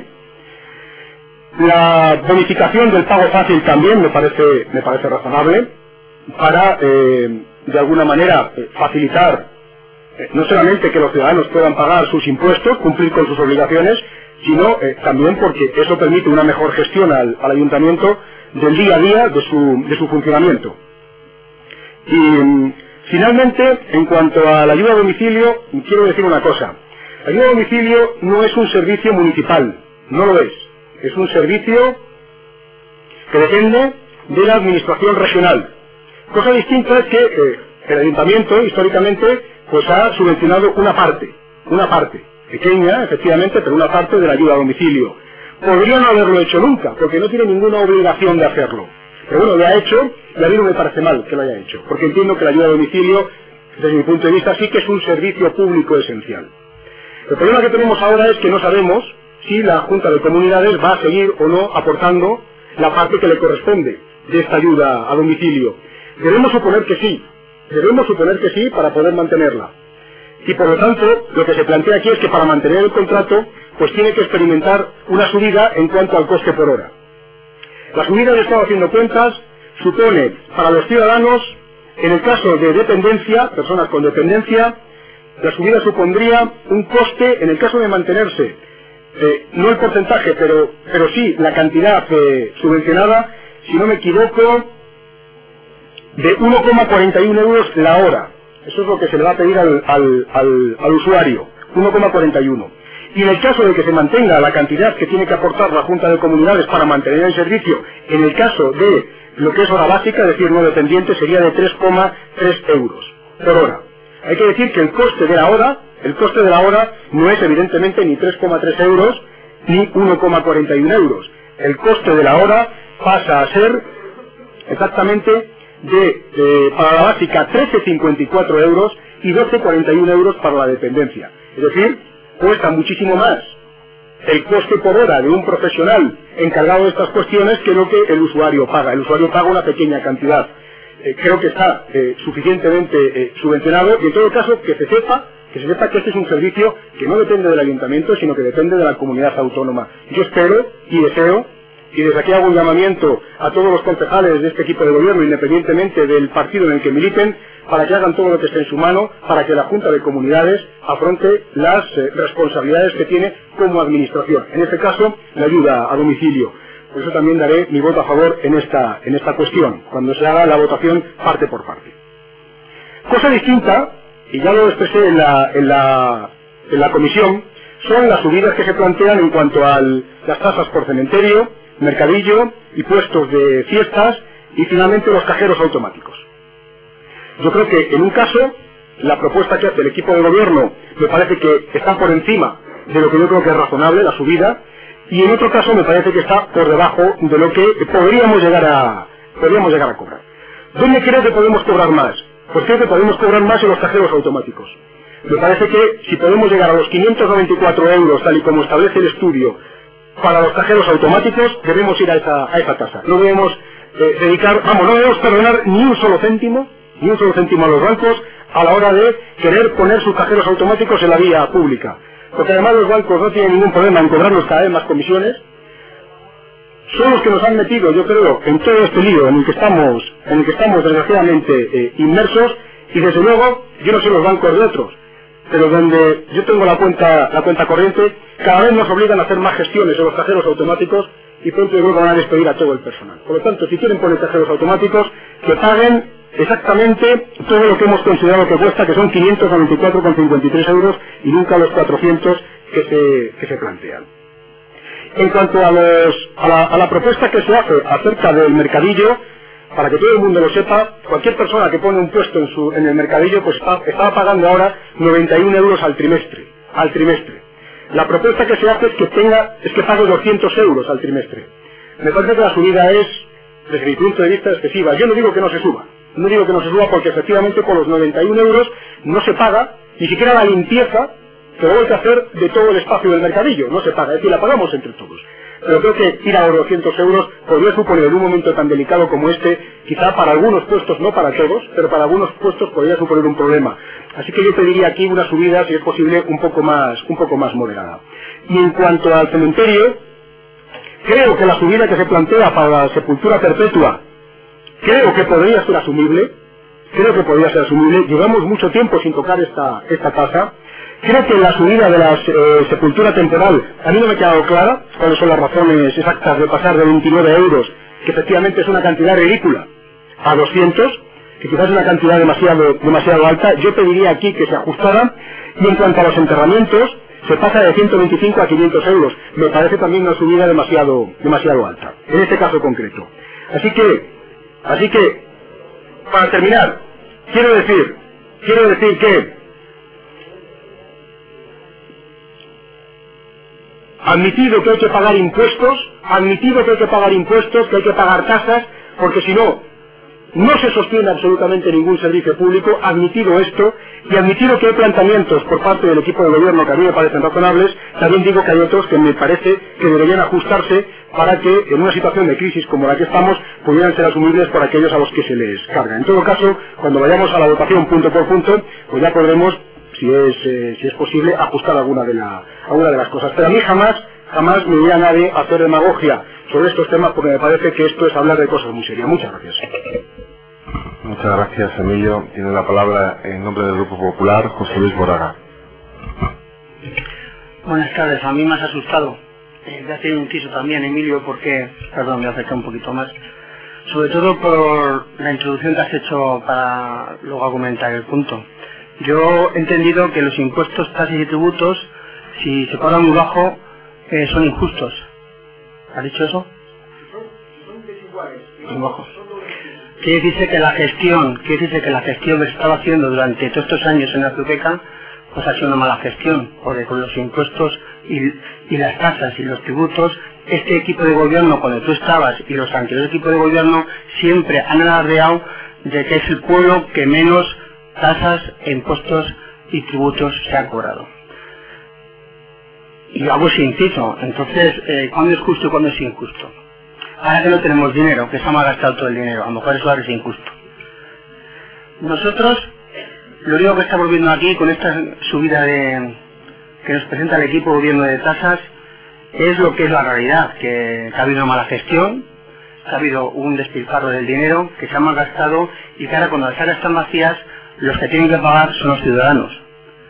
La bonificación del pago fácil también me parece, me parece razonable, para, eh, de alguna manera, eh, facilitar eh, no solamente que los ciudadanos puedan pagar sus impuestos, cumplir con sus obligaciones, sino eh, también porque eso permite una mejor gestión al, al ayuntamiento del día a día de su, de su funcionamiento. Y mm, finalmente, en cuanto a la ayuda a domicilio, quiero decir una cosa. La ayuda a domicilio no es un servicio municipal, no lo es. Es un servicio que depende de la administración regional. Cosa distinta es que eh, el ayuntamiento, históricamente, pues ha subvencionado una parte, una parte. pequeña, efectivamente, pero una parte de la ayuda a domicilio. Podría no haberlo hecho nunca, porque no tiene ninguna obligación de hacerlo. Pero bueno, lo ha hecho, y a mí no me parece mal que lo haya hecho, porque entiendo que la ayuda a domicilio, desde mi punto de vista, sí que es un servicio público esencial. El problema que tenemos ahora es que no sabemos si la Junta de Comunidades va a seguir o no aportando la parte que le corresponde de esta ayuda a domicilio. Debemos suponer que sí, debemos suponer que sí para poder mantenerla. Y por lo tanto, lo que se plantea aquí es que para mantener el contrato, pues tiene que experimentar una subida en cuanto al coste por hora. La subida, de estado haciendo cuentas, supone para los ciudadanos, en el caso de dependencia, personas con dependencia, la subida supondría un coste, en el caso de mantenerse, eh, no el porcentaje, pero, pero sí la cantidad eh, subvencionada, si no me equivoco, de uno coma cuarenta y uno euros la hora. Eso es lo que se le va a pedir al, al, al, al usuario, uno coma cuarenta y uno. Y en el caso de que se mantenga la cantidad que tiene que aportar la Junta de Comunidades para mantener el servicio, en el caso de lo que es hora básica, es decir, no dependiente, sería de tres coma tres euros por hora. Hay que decir que el coste de la hora, el coste de la hora no es evidentemente ni tres coma tres euros ni uno coma cuarenta y uno euros. El coste de la hora pasa a ser exactamente de, de para la básica trece coma cincuenta y cuatro euros y doce coma cuarenta y uno euros para la dependencia. Es decir, cuesta muchísimo más el coste por hora de un profesional encargado de estas cuestiones que lo que el usuario paga. El usuario paga una pequeña cantidad. Eh, creo que está eh, suficientemente eh, subvencionado, y en todo caso que se sepa que se sepa que este es un servicio que no depende del ayuntamiento, sino que depende de la comunidad autónoma. Yo espero y deseo, y desde aquí hago un llamamiento a todos los concejales de este equipo de gobierno, independientemente del partido en el que militen, para que hagan todo lo que esté en su mano, para que la Junta de Comunidades afronte las eh, responsabilidades que tiene como administración. En este caso, la ayuda a domicilio. Por eso también daré mi voto a favor en esta, en esta cuestión, cuando se haga la votación parte por parte. Cosa distinta, y ya lo expresé en la, en la, en la comisión, son las subidas que se plantean en cuanto a las tasas por cementerio, mercadillo y puestos de fiestas, y finalmente los cajeros automáticos. Yo creo que en un caso, la propuesta que hace el equipo de gobierno me parece que está por encima de lo que yo creo que es razonable, la subida, y en otro caso me parece que está por debajo de lo que podríamos llegar a, podríamos llegar a cobrar. ¿Dónde creo que podemos cobrar más? Pues creo que podemos cobrar más en los cajeros automáticos. Me parece que si podemos llegar a los quinientos noventa y cuatro euros, tal y como establece el estudio, para los cajeros automáticos, debemos ir a esa, a esa tasa. No debemos eh, dedicar, vamos, no debemos perdonar ni un solo céntimo, ni un solo céntimo a los bancos a la hora de querer poner sus cajeros automáticos en la vía pública. Porque además los bancos no tienen ningún problema en cobrarnos cada vez más comisiones. Son los que nos han metido, yo creo, en todo este lío en el que estamos, en el que estamos desgraciadamente eh, inmersos, y desde luego, yo no sé los bancos de otros, pero donde yo tengo la cuenta, la cuenta corriente, cada vez nos obligan a hacer más gestiones en los cajeros automáticos, y pronto yo creo que van a despedir a todo el personal. Por lo tanto, si quieren poner cajeros automáticos, que paguen exactamente todo lo que hemos considerado que cuesta, que son quinientos noventa y cuatro coma cincuenta y tres euros, y nunca los cuatrocientos que se, que se plantean. En cuanto a, los, a, la, a la propuesta que se hace acerca del mercadillo, para que todo el mundo lo sepa, cualquier persona que pone un puesto en, su, en el mercadillo, pues está, está pagando ahora noventa y un euros al trimestre, al trimestre. La propuesta que se hace es que tenga, es que pague doscientos euros al trimestre. Me parece que la subida es, desde mi punto de vista, excesiva. Yo no digo que no se suba, no digo que no se suba porque efectivamente por los noventa y un euros no se paga ni siquiera la limpieza que luego hay que hacer de todo el espacio del mercadillo, no se paga, es decir, la pagamos entre todos. Pero creo que ir a los doscientos euros podría suponer en un momento tan delicado como este, quizá para algunos puestos, no para todos, pero para algunos puestos podría suponer un problema. Así que yo pediría aquí una subida, si es posible, un poco más, un poco más moderada. Y en cuanto al cementerio, creo que la subida que se plantea para la sepultura perpetua, creo que podría ser asumible, creo que podría ser asumible. Llevamos mucho tiempo sin tocar esta, esta tasa. Creo que la subida de la eh, sepultura temporal, a mí no me ha quedado clara cuáles son las razones exactas de pasar de veintinueve euros, que efectivamente es una cantidad ridícula, a doscientos, que quizás es una cantidad demasiado, demasiado alta. Yo pediría aquí que se ajustara. Y en cuanto a los enterramientos, se pasa de ciento veinticinco a quinientos euros. Me parece también una subida demasiado, demasiado alta, en este caso concreto. Así que, así que, para terminar, quiero decir, quiero decir que admitido que hay que pagar impuestos, admitido que hay que pagar impuestos, que hay que pagar tasas, porque si no, no se sostiene absolutamente ningún servicio público, admitido esto, y admitido que hay planteamientos por parte del equipo de gobierno que a mí me parecen razonables, también digo que hay otros que me parece que deberían ajustarse para que en una situación de crisis como la que estamos pudieran ser asumibles por aquellos a los que se les carga. En todo caso, cuando vayamos a la votación punto por punto, pues ya podremos, si es, eh, si es posible, ajustar alguna de, la, alguna de las cosas. Pero a mí jamás, jamás me iría a nadie a hacer demagogia sobre estos temas, porque me parece que esto es hablar de cosas muy serias. Muchas gracias. Muchas gracias, Emilio. Tiene la palabra en nombre del Grupo Popular, José Luis Moraga. Buenas tardes. A mí me has asustado. Eh, voy a hacer un inciso también, Emilio, porque, perdón, me voy a acercar un poquito más. Sobre todo por la introducción que has hecho para luego argumentar el punto. Yo he entendido que los impuestos, tasas y tributos si se cobra muy bajo, eh, son injustos. ¿Has dicho eso? Son desiguales. Muy bajos. Quiere decirse que la gestión, quiere decirse que la gestión que se estaba haciendo durante todos estos años en la Azuqueca, pues ha sido una mala gestión, porque con los impuestos y, y las tasas y los tributos, este equipo de gobierno, cuando tú estabas, y los anteriores equipos de gobierno, siempre han alardeado de que es el pueblo que menos tasas, impuestos y tributos se ha cobrado. Y hago ese inciso. Entonces, eh, ¿cuándo es justo y cuándo es injusto? Ahora que no tenemos dinero, que se ha malgastado todo el dinero, a lo mejor eso ahora es injusto. Nosotros, lo único que estamos viendo aquí con esta subida de que nos presenta el equipo de gobierno de tasas es lo que es la realidad, que, que ha habido una mala gestión, que ha habido un despilfarro del dinero, que se ha malgastado y que ahora cuando las áreas están vacías, los que tienen que pagar son los ciudadanos.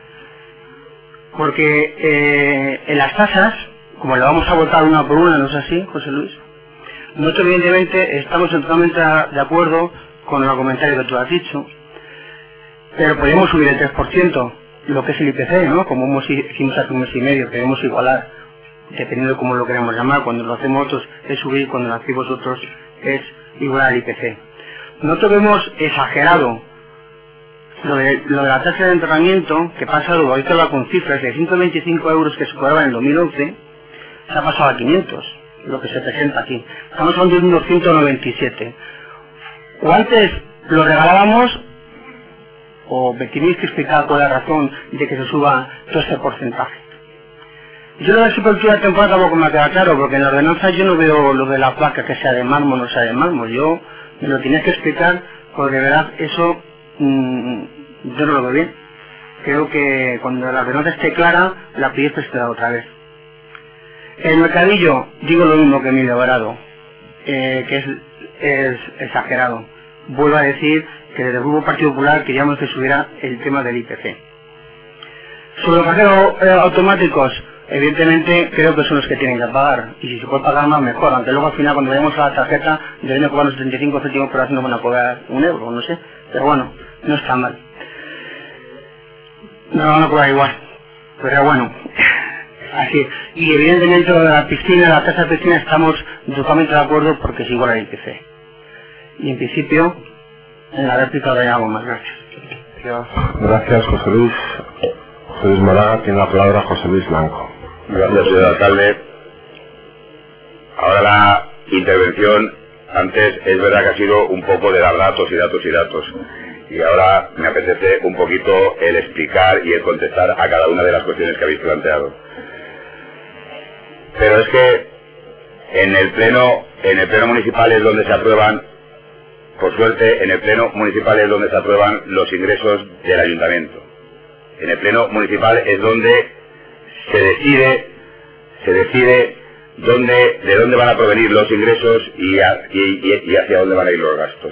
Porque eh, en las tasas, como le vamos a votar una por una, ¿no es así, José Luis? Nosotros evidentemente estamos totalmente de acuerdo con el comentario que tú has dicho, pero podemos subir el tres por ciento, lo que es el I P C, ¿no? Como hemos, hicimos hace un mes y medio, podemos igualar, dependiendo de cómo lo queremos llamar. Cuando lo hacemos nosotros es subir, cuando lo hacéis vosotros es igualar al I P C. Nosotros vemos exagerado lo de, lo de la tasa de enterramiento, que pasa, ahorita va con cifras de ciento veinticinco euros que se cobraba en el dos mil once, se ha pasado a quinientos. Lo que se presenta aquí. Estamos hablando de unos ciento noventa y siete. O antes lo regalábamos, o me tenéis que explicar cuál es la razón de que se suba todo este porcentaje. Yo lo de la sepultura temporal tampoco me ha quedado claro, porque en la ordenanza yo no veo lo de la placa que sea de mármol o no sea de mármol. Yo me lo tienes que explicar, porque de verdad eso mmm, yo no lo veo bien. Creo que cuando la ordenanza esté clara, la pides prestada otra vez. El mercadillo, digo lo mismo que Emilio Varado, eh, que es, es exagerado. Vuelvo a decir que desde el Grupo Partido Popular queríamos que subiera el tema del I P C. Sobre los cajeros eh, automáticos, evidentemente creo que son los que tienen que pagar, y si se puede pagar más mejor, aunque luego al final cuando vayamos a la tarjeta deben de cobrar setenta y cinco céntimos por hora, no van a cobrar un euro, no sé, pero bueno, no está mal. No van a cobrar igual, pero bueno. Así, y evidentemente lo de la piscina, la tasa de piscina, estamos totalmente de acuerdo porque es igual al I P C. Y en principio, en la réplica de algo más. Gracias. Gracias, José Luis. José Luis Moraga, tiene la palabra José Luis Blanco. Gracias, señor alcalde. Ahora la intervención, antes es verdad que ha sido un poco de dar datos y datos y datos. Y ahora me apetece un poquito el explicar y el contestar a cada una de las cuestiones que habéis planteado. Pero es que en el pleno, en el pleno municipal es donde se aprueban, por suerte, en el pleno municipal es donde se aprueban los ingresos del ayuntamiento. En el pleno municipal es donde se decide, se decide dónde, de dónde van a provenir los ingresos y, a, y, y, y hacia dónde van a ir los gastos.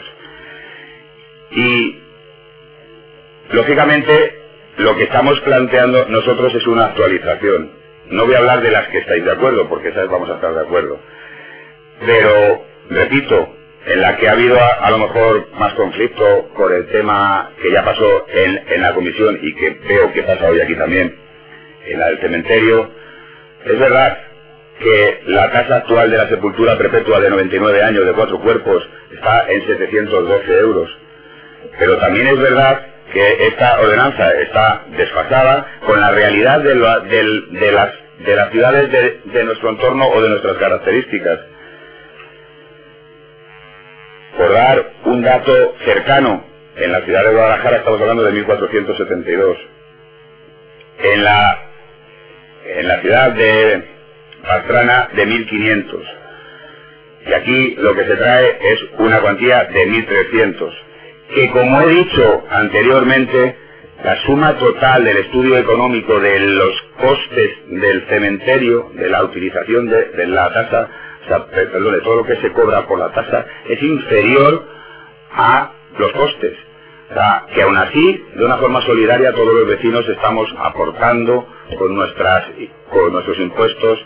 Y lógicamente lo que estamos planteando nosotros es una actualización. No voy a hablar de las que estáis de acuerdo, porque esas vamos a estar de acuerdo. Pero, repito, en la que ha habido a, a lo mejor más conflicto por el tema que ya pasó en, en la comisión y que veo que pasa hoy aquí también, en la del cementerio, es verdad que la tasa actual de la sepultura perpetua de noventa y nueve años de cuatro cuerpos está en setecientos doce euros. Pero también es verdad que esta ordenanza está desfasada con la realidad de, lo, de, de, las, de las ciudades de, de nuestro entorno o de nuestras características. Por dar un dato cercano, en la ciudad de Guadalajara estamos hablando de mil cuatrocientos setenta y dos. En la, en la ciudad de Pastrana de mil quinientos. Y aquí lo que se trae es una cuantía de mil trescientos. Que como he dicho anteriormente, la suma total del estudio económico de los costes del cementerio, de la utilización de, de la tasa, o sea, perdón, de todo lo que se cobra por la tasa, es inferior a los costes. O sea, que aún así, de una forma solidaria, todos los vecinos estamos aportando con nuestras, con nuestros impuestos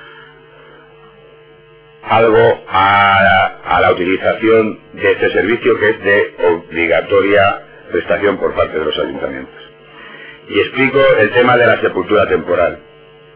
algo a, a la utilización de este servicio que es de obligatoria prestación por parte de los ayuntamientos. Y explico el tema de la sepultura temporal.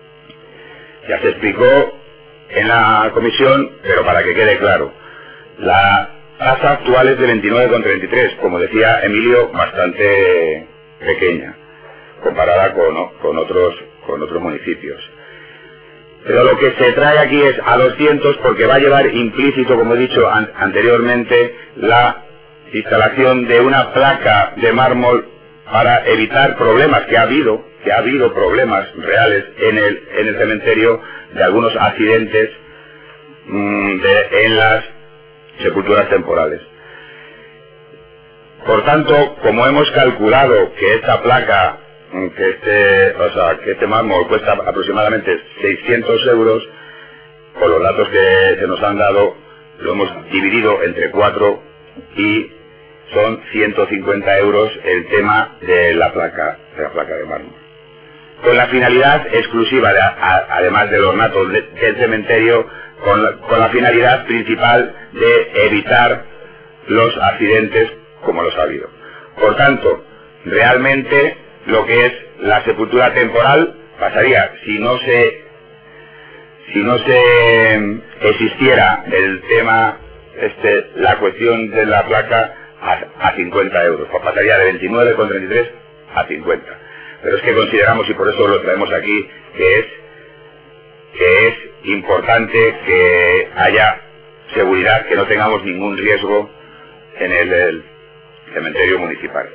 Ya se explicó en la comisión, pero para que quede claro, la tasa actual es de veintinueve coma treinta y tres, como decía Emilio, bastante pequeña, comparada con, con, otros, con otros municipios. Pero lo que se trae aquí es a doscientos porque va a llevar implícito, como he dicho an anteriormente, la instalación de una placa de mármol para evitar problemas que ha habido, que ha habido problemas reales en el, en el cementerio de algunos accidentes mmm, de, en las sepulturas temporales. Por tanto, como hemos calculado que esta placa, que este, o sea, que este mármol cuesta aproximadamente seiscientos euros, por los datos que se nos han dado, lo hemos dividido entre cuatro y son ciento cincuenta euros el tema de la placa, de la placa de mármol. Con la finalidad exclusiva, de, a, además del ornato de, del cementerio, con la, con la finalidad principal de evitar los accidentes como los ha habido. Por tanto, realmente lo que es la sepultura temporal pasaría, si no se si no se existiera el tema, este, la cuestión de la placa, a, a cincuenta euros, pues pasaría de veintinueve coma treinta y tres a cincuenta. Pero es que consideramos, y por eso lo traemos aquí, que es que es importante que haya seguridad, que no tengamos ningún riesgo en el, el cementerio municipal.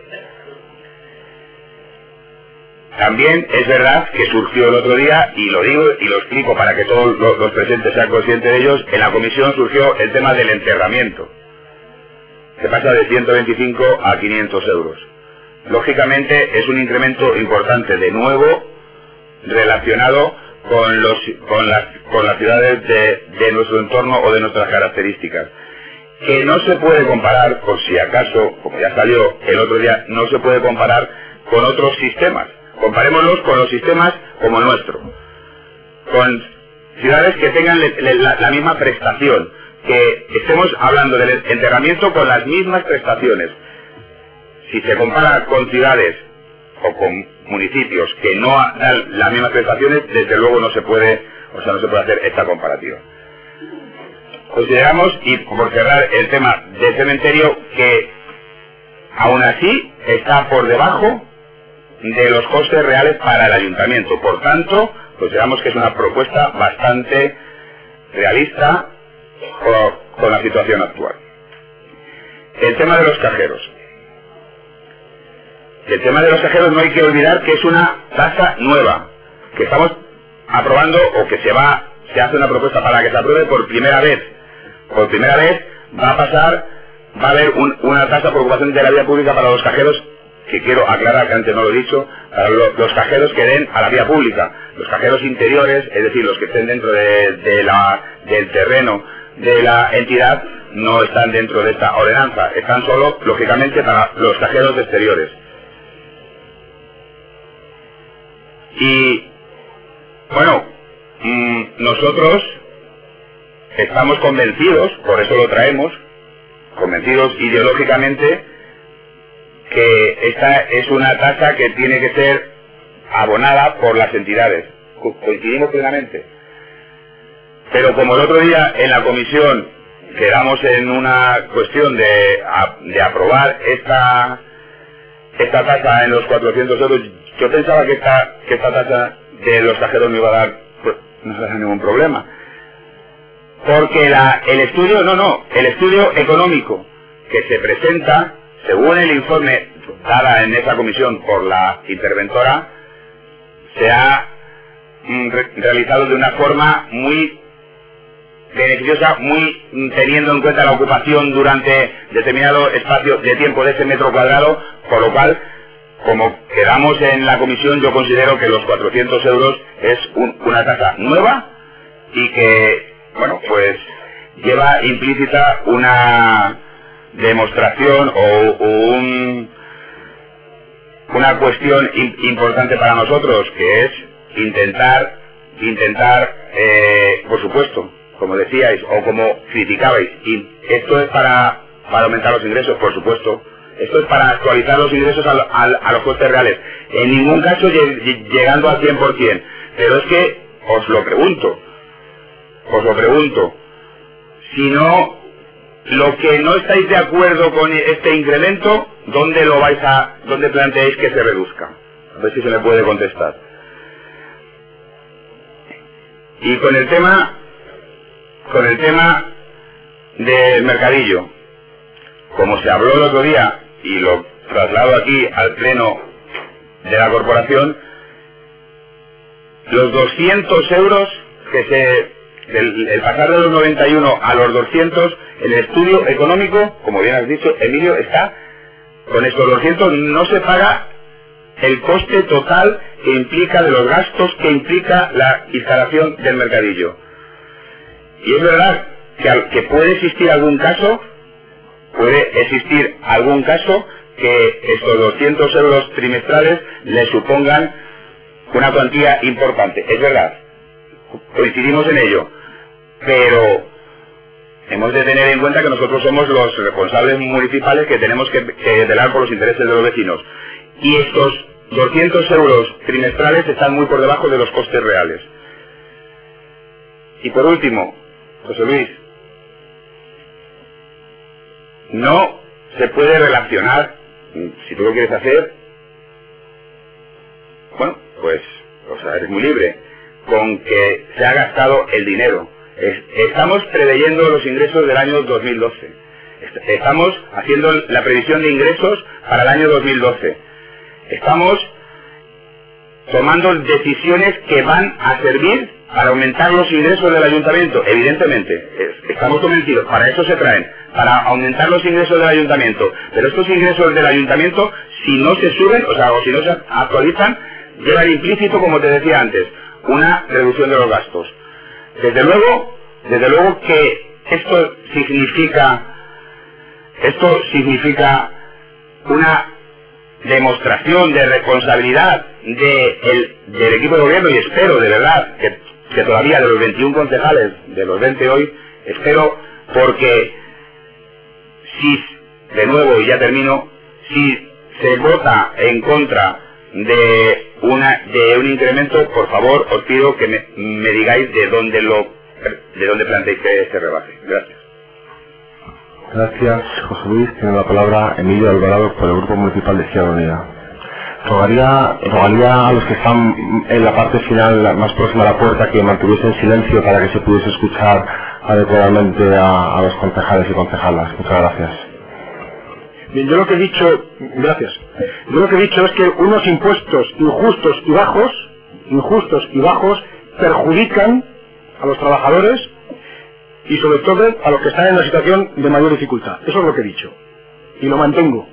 También es verdad que surgió el otro día, y lo digo y lo explico para que todos los, los presentes sean conscientes de ellos, en la comisión surgió el tema del enterramiento. Se pasa de ciento veinticinco a quinientos euros. Lógicamente es un incremento importante, de nuevo, relacionado con, los, con, las, con las ciudades de, de nuestro entorno o de nuestras características, que no se puede comparar, por si acaso, como ya salió el otro día, no se puede comparar con otros sistemas. Comparémoslos con los sistemas como el nuestro, con ciudades que tengan le, le, la, la misma prestación, que estemos hablando del enterramiento con las mismas prestaciones. Si se compara con ciudades o con municipios que no dan las mismas prestaciones, desde luego no se puede, o sea, no se puede hacer esta comparativa. Consideramos, y por cerrar el tema del cementerio, que aún así está por debajo de los costes reales para el ayuntamiento. Por tanto, consideramos que es una propuesta bastante realista con, con la situación actual. El tema de los cajeros. El tema de los cajeros no hay que olvidar que es una tasa nueva, que estamos aprobando, o que se va, se hace una propuesta para que se apruebe por primera vez. Por primera vez va a pasar, va a haber un, una tasa por ocupación de la vía pública para los cajeros, que quiero aclarar que antes no lo he dicho, para lo, los cajeros que den a la vía pública. Los cajeros interiores, es decir, los que estén dentro de, de la, del terreno de la entidad, no están dentro de esta ordenanza, están solo, lógicamente, para los cajeros exteriores. Y, bueno, mmm, nosotros estamos convencidos, por eso lo traemos, convencidos ideológicamente, que esta es una tasa que tiene que ser abonada por las entidades. Co- coincidimos plenamente. Pero como el otro día en la comisión quedamos en una cuestión de, a, de aprobar esta, esta tasa en los cuatrocientos euros, yo pensaba que esta, que esta tasa de los cajeros no iba a dar, pues, no iba a dar ningún problema. Porque la, el estudio, no, no, el estudio económico que se presenta, según el informe dada en esa comisión por la interventora, se ha mm, re realizado de una forma muy beneficiosa, muy mm, teniendo en cuenta la ocupación durante determinado espacio de tiempo de ese metro cuadrado, por lo cual, como quedamos en la comisión, yo considero que los cuatrocientos euros es un, una tasa nueva y que, bueno, pues lleva implícita una demostración o, o un, una cuestión in, importante para nosotros, que es intentar, intentar, eh, por supuesto, como decíais o como criticabais, y esto es para, para aumentar los ingresos, por supuesto. Esto es para actualizar los ingresos a, a, a los costes reales. En ningún caso lleg llegando al cien por cien. Pero es que os lo pregunto, os lo pregunto, si no, lo que no estáis de acuerdo con este incremento, ¿dónde lo vais a, dónde planteáis que se reduzca? A ver si se me puede contestar. Y con el tema, con el tema del mercadillo, como se habló el otro día, y lo traslado aquí al pleno de la corporación, los doscientos euros que se, el, el pasar de los noventa y uno a los doscientos, el estudio económico, como bien has dicho, Emilio, está, con estos doscientos no se paga el coste total que implica, de los gastos que implica la instalación del mercadillo. Y es verdad que, al, que puede existir algún caso, puede existir algún caso que estos doscientos euros trimestrales le supongan una cuantía importante. Es verdad, coincidimos en ello, pero hemos de tener en cuenta que nosotros somos los responsables municipales que tenemos que, que velar por los intereses de los vecinos. Y estos doscientos euros trimestrales están muy por debajo de los costes reales. Y por último, José Luis, no se puede relacionar, si tú lo quieres hacer, bueno, pues, o sea, eres muy libre, con que se ha gastado el dinero. Es, estamos preveyendo los ingresos del año dos mil doce. Estamos haciendo la previsión de ingresos para el año dos mil doce. Estamos tomando decisiones que van a servir para aumentar los ingresos del ayuntamiento. Evidentemente, estamos convencidos, para eso se traen, para aumentar los ingresos del ayuntamiento. Pero estos ingresos del ayuntamiento, si no se suben, o sea, o si no se actualizan, llevan implícito, como te decía antes, una reducción de los gastos. Desde luego, desde luego que esto significa, esto significa una demostración de responsabilidad de el, del equipo de gobierno, y espero de verdad que, que todavía de los veintiún concejales, de los veinte hoy, espero, porque si, de nuevo, y ya termino, si se vota en contra de una de un incremento, por favor, os pido que me, me digáis de dónde lo de dónde planteáis que se rebaje. Gracias. Gracias, José Luis. Tiene la palabra Emilio Alvarado por el Grupo Municipal de Izquierda Unida. Rogaría, rogaría a los que están en la parte final, más próxima a la puerta, que mantuviesen silencio para que se pudiese escuchar adecuadamente a, a los concejales y concejalas. Muchas gracias. Bien, yo lo que he dicho, gracias, yo lo que he dicho es que unos impuestos injustos y bajos, injustos y bajos, perjudican a los trabajadores y sobre todo a los que están en una situación de mayor dificultad. Eso es lo que he dicho, y lo mantengo.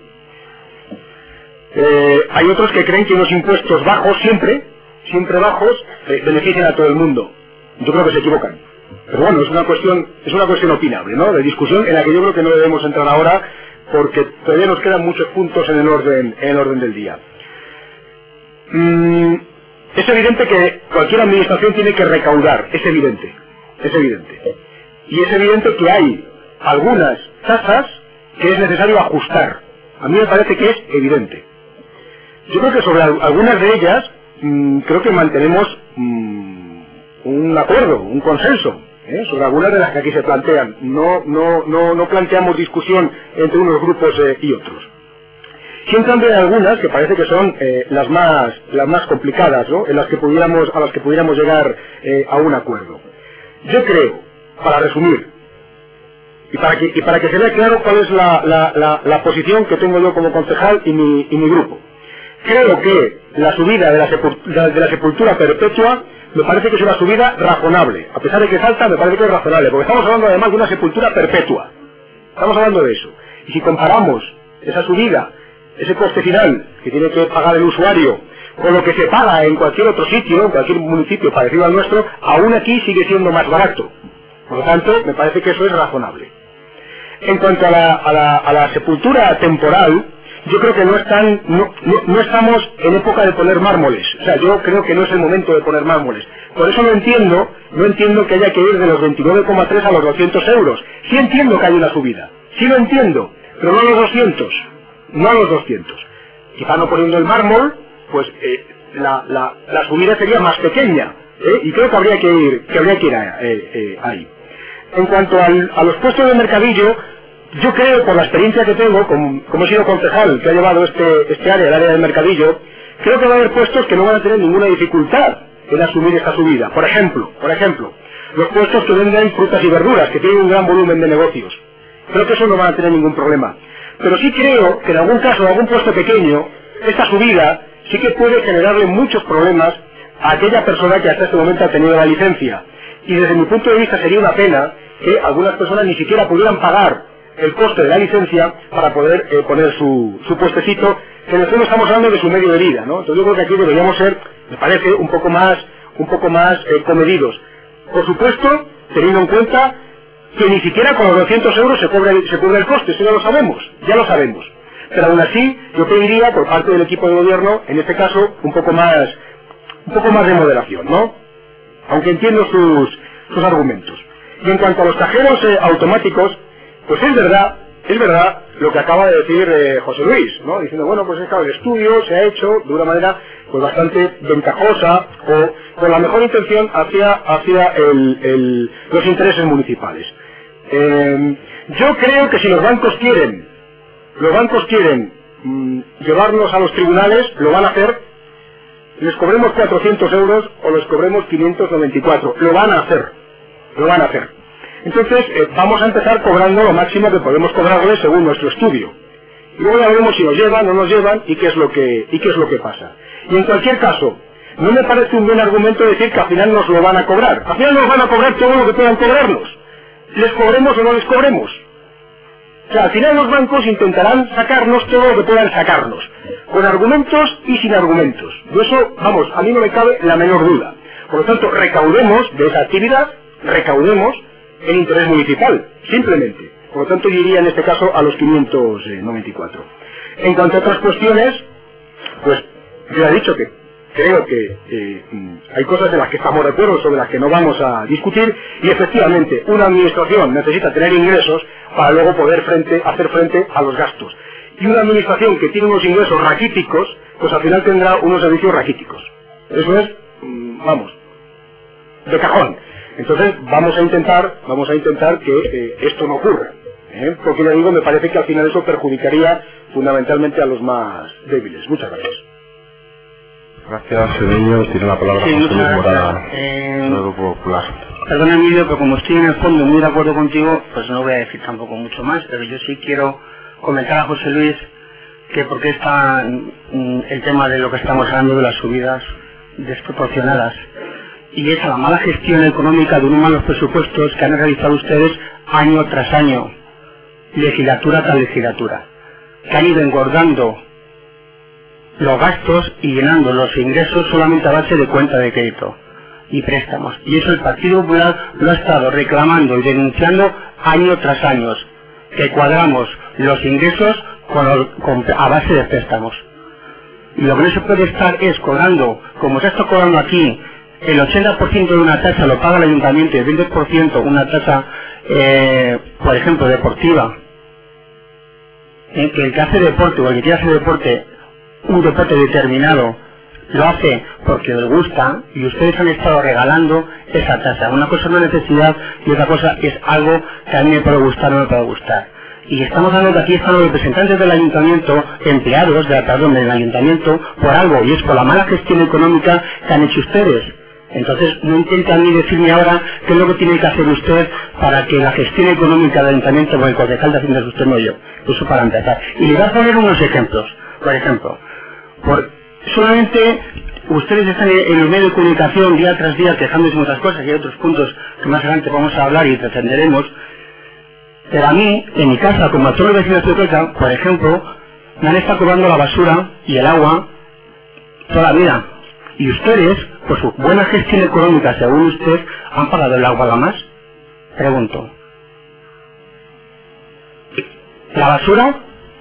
Eh, hay otros que creen que unos impuestos bajos, siempre, siempre bajos, eh, benefician a todo el mundo. Yo creo que se equivocan. Pero bueno, es una cuestión, es una cuestión opinable, ¿no?, de discusión, en la que yo creo que no debemos entrar ahora, porque todavía nos quedan muchos puntos en el orden, en el orden del día. Mm, es evidente que cualquier administración tiene que recaudar, es evidente, es evidente. Y es evidente que hay algunas tasas que es necesario ajustar. A mí me parece que es evidente. Yo creo que sobre algunas de ellas, mmm, creo que mantenemos mmm, un acuerdo, un consenso. ¿Eh? Sobre algunas de las que aquí se plantean. No, no, no, no planteamos discusión entre unos grupos eh, y otros. Siempre hay algunas que parece que son eh, las más las más complicadas, ¿no?, en las que pudiéramos, a las que pudiéramos llegar eh, a un acuerdo. Yo creo, para resumir, y para que, y para que se vea claro cuál es la, la, la, la posición que tengo yo como concejal y mi, y mi grupo, creo que la subida de la, sepultura, de la sepultura perpetua me parece que es una subida razonable. A pesar de que falta, me parece que es razonable, porque estamos hablando además de una sepultura perpetua. Estamos hablando de eso. Y si comparamos esa subida, ese coste final que tiene que pagar el usuario, con lo que se paga en cualquier otro sitio, en cualquier municipio parecido al nuestro, aún aquí sigue siendo más barato. Por lo tanto, me parece que eso es razonable. En cuanto a la, a la, a la sepultura temporal, yo creo que no están, no, no, no estamos en época de poner mármoles. O sea, yo creo que no es el momento de poner mármoles. Por eso no entiendo, no entiendo que haya que ir de los veintinueve coma tres a los doscientos euros. Sí entiendo que hay una subida, sí lo entiendo, pero no a los doscientos, no a los doscientos. Quizá no poniendo el mármol, pues eh, la, la, la subida sería más pequeña, ¿eh? Y creo que habría que ir, que habría que ir a, eh, eh, ahí. En cuanto al, a los puestos de mercadillo, yo creo, por la experiencia que tengo, como, como he sido concejal que ha llevado este, este área, el área del mercadillo, creo que va a haber puestos que no van a tener ninguna dificultad en asumir esta subida. Por ejemplo, por ejemplo, los puestos que venden frutas y verduras, que tienen un gran volumen de negocios. Creo que eso no van a tener ningún problema. Pero sí creo que en algún caso, en algún puesto pequeño, esta subida sí que puede generarle muchos problemas a aquella persona que hasta este momento ha tenido la licencia. Y desde mi punto de vista sería una pena que algunas personas ni siquiera pudieran pagar el coste de la licencia para poder eh, poner su, su puestecito, que en el fondo estamos hablando de su medio de vida, ¿no? Entonces yo creo que aquí deberíamos ser, me parece, un poco más, un poco más eh, comedidos. Por supuesto, teniendo en cuenta que ni siquiera con los doscientos euros se cubre, se cubre el coste, eso ya lo sabemos, ya lo sabemos. Pero aún así, yo pediría por parte del equipo de gobierno, en este caso, un poco más, un poco más de moderación, ¿no? Aunque entiendo sus, sus argumentos. Y en cuanto a los cajeros eh, automáticos, pues es verdad, es verdad lo que acaba de decir eh, José Luis, ¿no? Diciendo, bueno, pues es claro, el estudio se ha hecho de una manera pues bastante ventajosa o con la mejor intención hacia, hacia el, el, los intereses municipales. Eh, yo creo que si los bancos quieren, los bancos quieren mmm, llevarnos a los tribunales, lo van a hacer, les cobremos cuatrocientos euros o les cobremos quinientos noventa y cuatro, lo van a hacer, lo van a hacer. Entonces, eh, vamos a empezar cobrando lo máximo que podemos cobrarles según nuestro estudio. Y luego ya veremos si nos llevan o no nos llevan y qué es lo que, y qué es lo que pasa. Y en cualquier caso, no me parece un buen argumento decir que al final nos lo van a cobrar. Al final nos van a cobrar todo lo que puedan cobrarnos. Les cobremos o no les cobremos. O sea, al final los bancos intentarán sacarnos todo lo que puedan sacarnos. Con argumentos y sin argumentos. De eso, vamos, a mí no me cabe la menor duda. Por lo tanto, recaudemos de esa actividad, recaudemos el interés municipal, simplemente. Por lo tanto, yo iría en este caso a los quinientos noventa y cuatro. En cuanto a otras cuestiones, pues yo he dicho que creo que eh, hay cosas de las que estamos de acuerdo, sobre las que no vamos a discutir, y efectivamente una administración necesita tener ingresos para luego poder frente, hacer frente a los gastos. Y una administración que tiene unos ingresos raquíticos, pues al final tendrá unos servicios raquíticos. Eso es, vamos, de cajón. Entonces vamos a intentar, vamos a intentar que eh, esto no ocurra. ¿eh? Porque ya digo, me parece que al final eso perjudicaría fundamentalmente a los más débiles. Muchas gracias. Gracias, Sedeño. Tiene la palabra sí, José Luis Morada, eh, del Grupo Popular. Perdona, Emilio, pero como estoy en el fondo muy de acuerdo contigo, pues no voy a decir tampoco mucho más, pero yo sí quiero comentar a José Luis que por qué está mm, el tema de lo que estamos hablando de las subidas desproporcionadas. Y es a la mala gestión económica de unos malos presupuestos que han realizado ustedes año tras año, legislatura tras legislatura, que han ido engordando los gastos y llenando los ingresos solamente a base de cuenta de crédito y préstamos. Y eso el Partido Popular lo ha estado reclamando y denunciando año tras año, que cuadramos los ingresos con los, con, a base de préstamos. Y lo que no se puede estar es cobrando, como se está cobrando aquí, el ochenta por ciento de una tasa lo paga el ayuntamiento y el veinte por ciento una tasa, eh, por ejemplo, deportiva. Eh, que el que hace deporte o el que quiere hacer deporte, un deporte determinado, lo hace porque les gusta y ustedes han estado regalando esa tasa. Una cosa es una necesidad y otra cosa es algo que a mí me puede gustar o no me puede gustar. Y estamos hablando que aquí están los representantes del ayuntamiento, empleados de la perdón, del ayuntamiento, por algo, y es por la mala gestión económica que han hecho ustedes. Entonces, no intenten ni decirme ahora qué es lo que tiene que hacer usted para que la gestión económica del ayuntamiento, porque el concejal de Hacienda es usted, no yo. Eso para empezar. Y le voy a poner unos ejemplos. Por ejemplo, por, solamente ustedes están en los medios de comunicación día tras día quejándose de muchas cosas, y hay otros puntos que más adelante vamos a hablar y defenderemos. Pero a mí, en mi casa, como a todos los vecinos de Cuenca, por ejemplo, me han estado cobrando la basura y el agua toda la vida. Y ustedes, por su buena gestión económica, según usted, ¿han pagado el agua a la más? Pregunto. ¿La basura?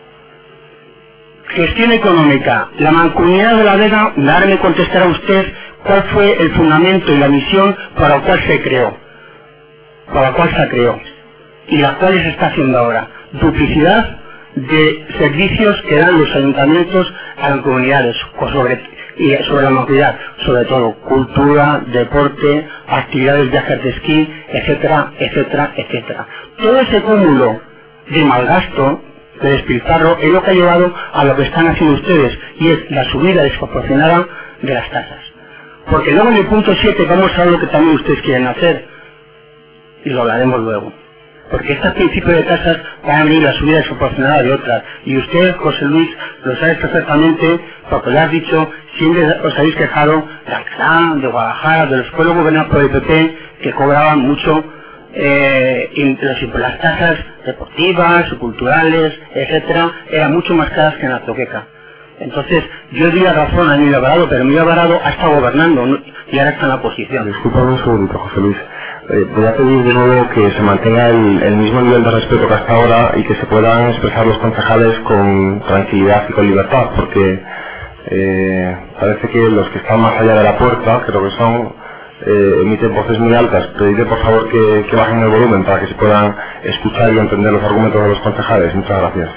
Gestión económica. La Mancomunidad de la Vega, ahora me contestará usted cuál fue el fundamento y la misión para la cual se creó. Para la cual se creó. Y la cual se está haciendo ahora. Duplicidad de servicios que dan los ayuntamientos a las comunidades, sobre y sobre la movilidad, sobre todo cultura, deporte, actividades, viajes de esquí, etcétera, etcétera, etcétera. Todo ese cúmulo de malgasto, de despilfarro, es lo que ha llevado a lo que están haciendo ustedes, y es la subida desproporcionada de las tasas. Porque luego en el punto siete vamos a ver lo que también ustedes quieren hacer, y lo hablaremos luego. Porque este principio de tasas va a venir la subida desproporcionada de otras, y usted, José Luis, lo sabe perfectamente, porque lo has dicho, siempre os habéis quejado de Alcalá, de Guadalajara, de los pueblos gobernados por el P P, que cobraban mucho, eh, y los, las tasas deportivas, culturales, etcétera, eran mucho más caras que en la Zoqueca. Entonces, yo di la razón a Emilio Alvarado, pero Emilio Alvarado ha estado gobernando, ¿no? Y ahora está en la oposición. Disculpame un segundito, José Luis. Eh, voy a pedir de nuevo que se mantenga el, el mismo nivel de respeto que hasta ahora y que se puedan expresar los concejales con tranquilidad y con libertad, porque eh, parece que los que están más allá de la puerta, creo que son, eh, emiten voces muy altas. Pedirle por favor que, que bajen el volumen para que se puedan escuchar y entender los argumentos de los concejales. Muchas gracias.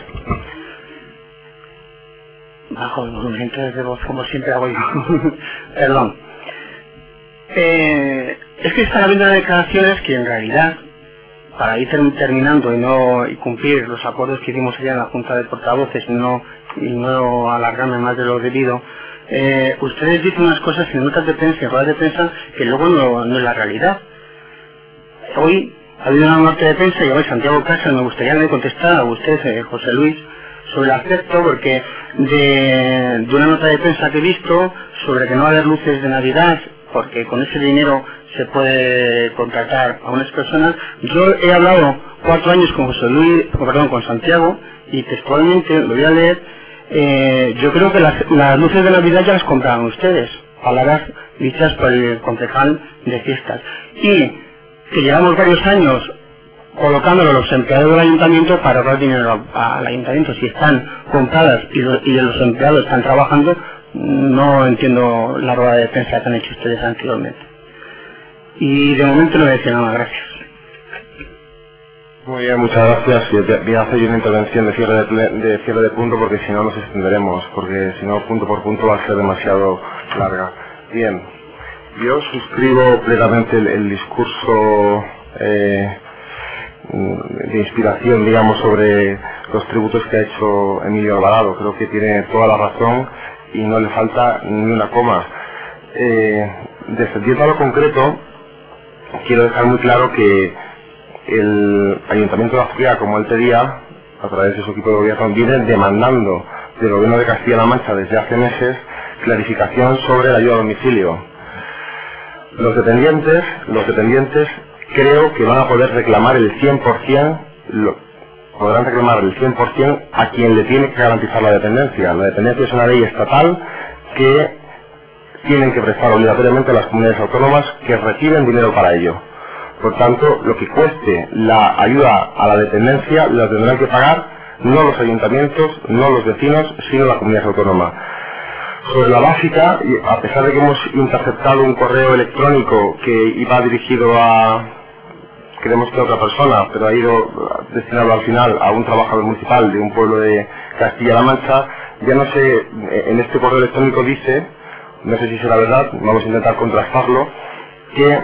Bajo el volumen de voz, como siempre hago yo. Perdón. Eh, es que están habiendo declaraciones que en realidad, para ir terminando y no y cumplir los acuerdos que hicimos allá en la Junta de Portavoces y no, y no alargarme más de lo debido, eh, ustedes dicen unas cosas en notas de prensa, en ruedas de prensa, que luego no, no es la realidad. Hoy ha habido una nota de prensa y hoy Santiago Casas, me gustaría que me contestara a usted, eh, José Luis, sobre el aspecto, porque de, de una nota de prensa que he visto sobre que no va a haber luces de Navidad, porque con ese dinero se puede contratar a unas personas. Yo he hablado cuatro años con José Luis, perdón, con Santiago, y textualmente lo voy a leer. Eh, yo creo que las, las luces de Navidad ya las compraron ustedes, palabras dichas por el concejal de fiestas, y que llevamos varios años colocándolo a los empleados del ayuntamiento para ahorrar dinero al ayuntamiento. Si están compradas y, lo, y los empleados están trabajando, no entiendo la rueda de prensa que han hecho ustedes anteriormente. Y de momento no voy a decir nada más. Gracias. Muy bien, muchas gracias. Voy a hacer yo una intervención de cierre de, de cierre de punto, porque si no nos extenderemos, porque si no punto por punto va a ser demasiado larga. Bien, yo suscribo plenamente el, el discurso eh, de inspiración, digamos, sobre los tributos que ha hecho Emilio Alvarado. Creo que tiene toda la razón y no le falta ni una coma. Eh, descendiendo a lo concreto, quiero dejar muy claro que el Ayuntamiento de Azpeitia, como él pedía, a través de su equipo de gobierno, viene demandando del Gobierno de Castilla-La Mancha desde hace meses clarificación sobre la ayuda a domicilio. Los dependientes, los dependientes creo que van a poder reclamar el cien por cien, lo, podrán reclamar el cien por cien a quien le tiene que garantizar la dependencia. La dependencia es una ley estatal que tienen que prestar obligatoriamente a las comunidades autónomas que reciben dinero para ello. Por tanto, lo que cueste la ayuda a la dependencia la tendrán que pagar no los ayuntamientos, no los vecinos, sino la comunidad autónoma. Sobre la básica, a pesar de que hemos interceptado un correo electrónico que iba dirigido a, creemos que a otra persona, pero ha ido destinado al final a un trabajador municipal de un pueblo de Castilla-La Mancha, ya no sé, en este correo electrónico dice, no sé si será verdad, vamos a intentar contrastarlo, que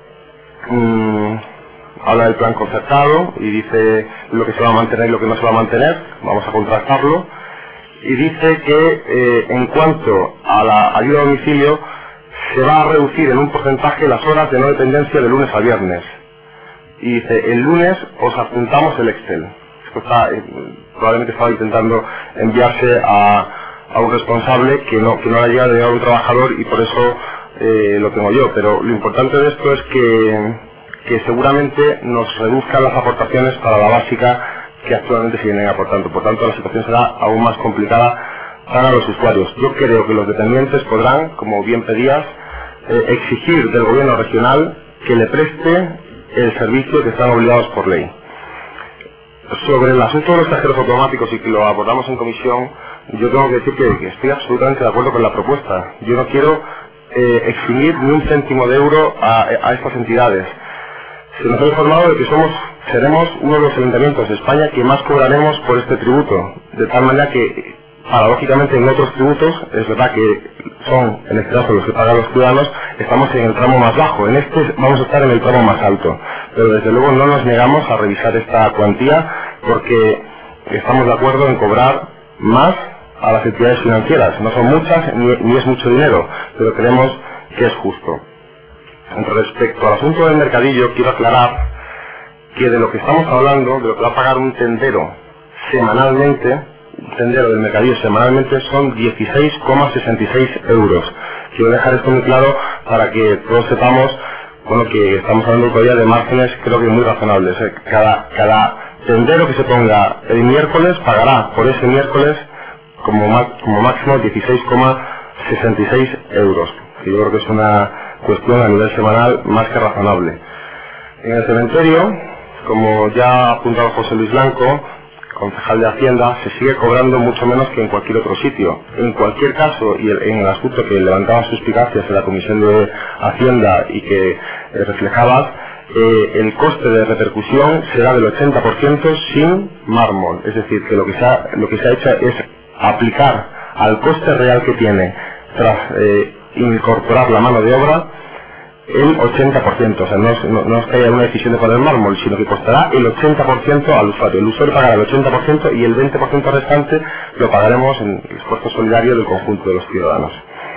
mmm, habla del plan concertado y dice lo que se va a mantener y lo que no se va a mantener, vamos a contrastarlo, y dice que eh, en cuanto a la ayuda a domicilio se va a reducir en un porcentaje las horas de no dependencia de lunes a viernes. Y dice, el lunes os adjuntamos el Excel. Esto está, eh, probablemente estaba intentando enviarse a, a un responsable que no, que no le ha llegado a un trabajador y por eso eh, lo tengo yo. Pero lo importante de esto es que, que seguramente nos reduzcan las aportaciones para la básica que actualmente se vienen aportando. Por tanto, la situación será aún más complicada para los usuarios. Yo creo que los dependientes podrán, como bien pedías, eh, exigir del gobierno regional que le preste el servicio que están obligados por ley. Sobre el asunto de los cajeros automáticos y que lo abordamos en comisión, yo tengo que decir que, que estoy absolutamente de acuerdo con la propuesta. Yo no quiero eh, eximir ni un céntimo de euro a, a estas entidades. Se nos ha informado de que somos, seremos uno de los ayuntamientos de España que más cobraremos por este tributo, de tal manera que paradójicamente en otros tributos, es verdad que son, en este caso, los que pagan los ciudadanos, estamos en el tramo más bajo. En este vamos a estar en el tramo más alto. Pero desde luego no nos negamos a revisar esta cuantía porque estamos de acuerdo en cobrar más a las entidades financieras. No son muchas ni, ni es mucho dinero, pero creemos que es justo. Respecto al asunto del mercadillo, quiero aclarar que de lo que estamos hablando, de lo que va a pagar un tendero semanalmente, un tendero del mercadillo semanalmente, son dieciséis coma sesenta y seis euros. Quiero dejar esto muy claro para que todos sepamos, bueno, que estamos hablando todavía de márgenes creo que muy razonables. Cada, cada tendero que se ponga el miércoles pagará por ese miércoles como, como máximo dieciséis coma sesenta y seis euros. Y yo creo que es una cuestión a nivel semanal más que razonable. En el cementerio, como ya ha apuntado José Luis Blanco, concejal de Hacienda, se sigue cobrando mucho menos que en cualquier otro sitio. En cualquier caso, y en el asunto que levantaba suspicacias en la Comisión de Hacienda y que eh, reflejaba, eh, el coste de repercusión será del ochenta por ciento sin mármol. Es decir, que lo que se ha, lo que se ha hecho es aplicar al coste real que tiene tras eh, incorporar la mano de obra el ochenta por ciento, o sea, no es, no, no es que haya una decisión de poner mármol, sino que costará el ochenta por ciento al usuario. El usuario pagará el ochenta por ciento y el veinte por ciento restante lo pagaremos en el esfuerzo solidario del conjunto de los ciudadanos.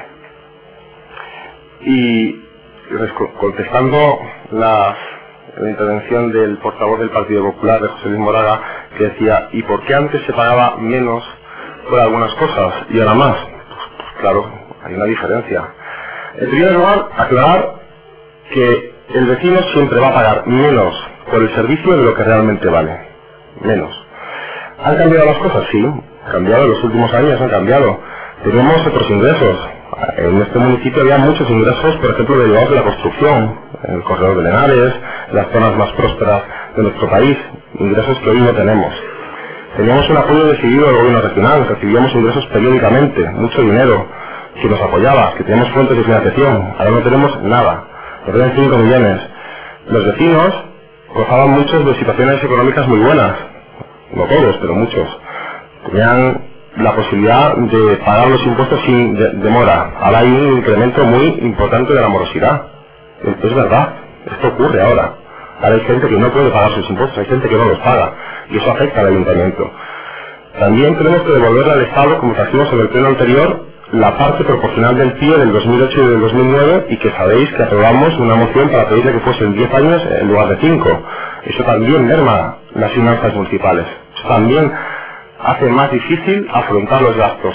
Y contestando la, la intervención del portavoz del Partido Popular, de José Luis Moraga, que decía, ¿y por qué antes se pagaba menos por algunas cosas y ahora más? Pues claro, hay una diferencia. En primer lugar, aclarar que el vecino siempre va a pagar menos por el servicio de lo que realmente vale. Menos. ¿Han cambiado las cosas? Sí, han cambiado, en los últimos años han cambiado. Tenemos otros ingresos. En este municipio había muchos ingresos, por ejemplo, derivados de la construcción, en el corredor de Lenares, en las zonas más prósperas de nuestro país, ingresos que hoy no tenemos. Teníamos un apoyo decidido del gobierno regional, recibíamos ingresos periódicamente, mucho dinero, que nos apoyaba, que teníamos fuentes de financiación. Ahora no tenemos nada. Nos deben cinco millones. Los vecinos gozaban muchos de situaciones económicas muy buenas. No todos, pero muchos. Tenían la posibilidad de pagar los impuestos sin de, demora. Ahora hay un incremento muy importante de la morosidad. Es verdad. Esto ocurre ahora. Ahora hay gente que no puede pagar sus impuestos, hay gente que no los paga. Y eso afecta al ayuntamiento. También tenemos que devolverle al Estado, como trajimos en el pleno anterior, la parte proporcional del P I E del dos mil ocho y del dos mil nueve, y que sabéis que aprobamos una moción para pedirle que fuesen diez años en lugar de cinco. Eso también merma las finanzas municipales. Eso también hace más difícil afrontar los gastos.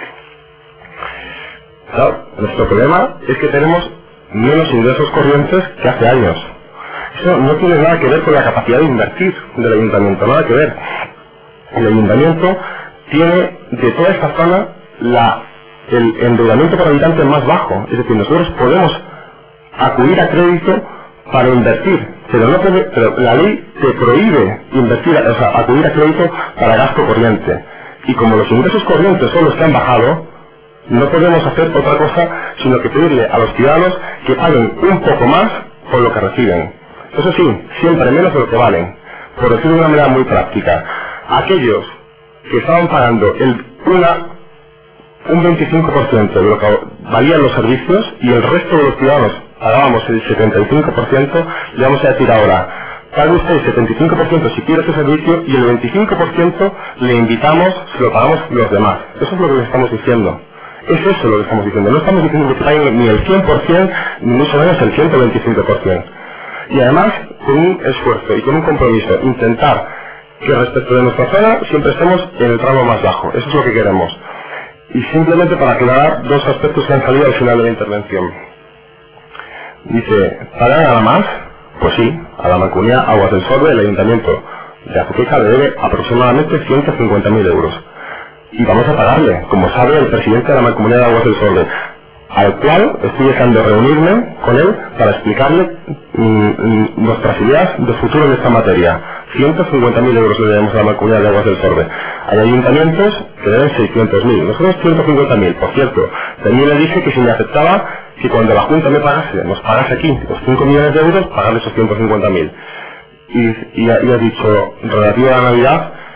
Claro, nuestro problema es que tenemos menos ingresos corrientes que hace años. Eso no tiene nada que ver con la capacidad de invertir del ayuntamiento, nada que ver. El ayuntamiento tiene de toda esta zona la el endeudamiento por habitante más bajo, es decir, nosotros podemos acudir a crédito para invertir, pero no puede, pero la ley te prohíbe invertir, o sea, acudir a crédito para gasto corriente. Y como los ingresos corrientes son los que han bajado, no podemos hacer otra cosa sino que pedirle a los ciudadanos que paguen un poco más por lo que reciben. Eso sí, siempre menos de lo que valen. Por decirlo de una manera muy práctica, aquellos que estaban pagando el, una un veinticinco por ciento de lo que valían los servicios y el resto de los ciudadanos pagábamos el setenta y cinco por ciento, le vamos a decir ahora, pague usted el setenta y cinco por ciento si quiere ese servicio y el veinticinco por ciento le invitamos, se lo pagamos los demás. Eso es lo que les estamos diciendo. Es eso lo que estamos diciendo. No estamos diciendo que paguen ni el cien por ciento, ni mucho menos el ciento veinticinco por ciento. Y además, con un esfuerzo y con un compromiso, intentar que respecto de nuestra zona siempre estemos en el tramo más bajo. Eso es lo que queremos. Y simplemente para aclarar dos aspectos que han salido al final de la intervención. Dice, ¿pagan nada más? Pues sí, a la Mancomunidad Aguas del Sorbe el Ayuntamiento de Azuqueca le debe aproximadamente ciento cincuenta mil euros. Y vamos a pagarle, como sabe el presidente de la Mancomunidad de Aguas del Sorbe, al cual estoy deseando reunirme con él para explicarle mmm, nuestras ideas de futuro en esta materia. ciento cincuenta mil euros le debemos a la Mancomunidad de Aguas del Sorbe. Hay ayuntamientos que deben seiscientos mil, nosotros ciento cincuenta mil, por cierto. También le dije que si me aceptaba, que cuando la Junta me pagase, nos pagase aquí los cinco millones de euros, pagarle esos ciento cincuenta mil. Y, y, y ha dicho, relativo a la Navidad,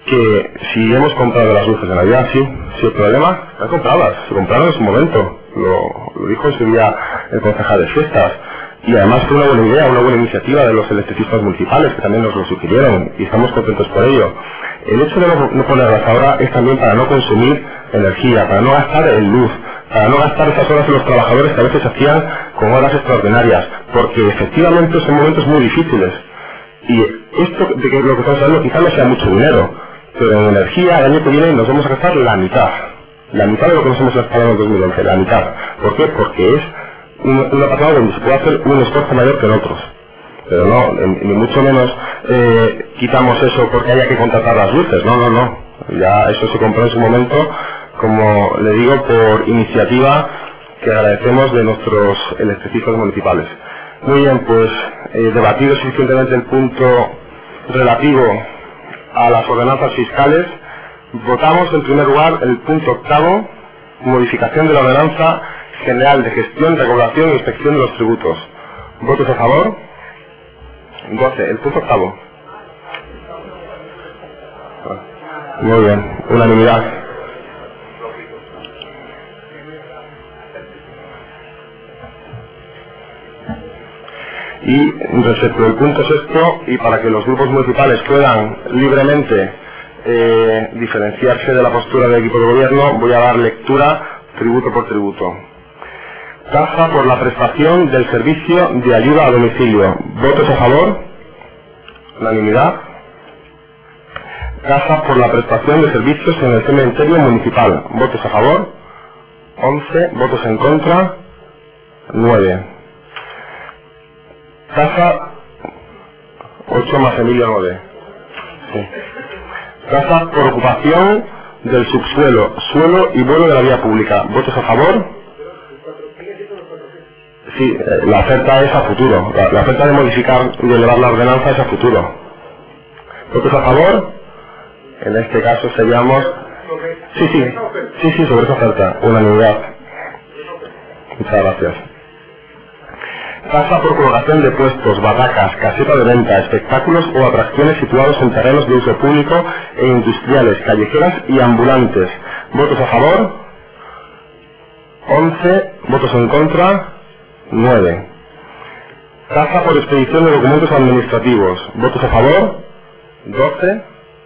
que si hemos comprado las luces de Navidad, sí, sí, el problema, están compradas, se compraron en su momento, lo, lo dijo en su día el concejal de fiestas, y además fue una buena idea, una buena iniciativa de los electricistas municipales, que también nos lo sugirieron, y estamos contentos por ello. El hecho de no, no ponerlas ahora es también para no consumir energía, para no gastar en luz, para no gastar esas horas de los trabajadores que a veces hacían con horas extraordinarias, porque efectivamente son momentos muy difíciles. Y esto de que lo que estamos hablando quizá no sea mucho dinero, pero en energía el año que viene nos vamos a gastar la mitad. La mitad de lo que nos hemos gastado en el dos mil once, la mitad. ¿Por qué? Porque es un, un apartado donde se puede hacer un esfuerzo mayor que en otros. Pero no, ni mucho menos eh, quitamos eso porque haya que contratar las luces. No, no, no. Ya eso se compró en su momento, como le digo, por iniciativa que agradecemos de nuestros electricistas municipales. Muy bien, pues eh, debatido suficientemente el punto relativo a las ordenanzas fiscales, votamos en primer lugar el punto octavo, modificación de la ordenanza general de gestión, recaudación e inspección de los tributos. ¿Votos a favor? doce. El punto octavo. Muy bien, unanimidad. Y respecto al punto sexto, y para que los grupos municipales puedan libremente eh, diferenciarse de la postura del equipo de gobierno, voy a dar lectura tributo por tributo. Tasa por la prestación del servicio de ayuda a domicilio. ¿Votos a favor? Unanimidad. Tasa por la prestación de servicios en el cementerio municipal. ¿Votos a favor? once. ¿Votos en contra? nueve. Tasa ocho más Emilio nueve. Sí. Tasa por ocupación del subsuelo, suelo y vuelo de la vía pública. ¿Votos a favor? Sí, eh, la oferta es a futuro. La, la oferta de modificar y de elevar la ordenanza es a futuro. ¿Votos a favor? En este caso seríamos... Sí, sí, sí, sí, sobre esa oferta. Unanimidad. Muchas gracias. Tasa por colocación de puestos, barracas, caseta de venta, espectáculos o atracciones situados en terrenos de uso público e industriales, callejeras y ambulantes. ¿Votos a favor? once. ¿Votos en contra? nueve. Tasa por expedición de documentos administrativos. ¿Votos a favor? doce.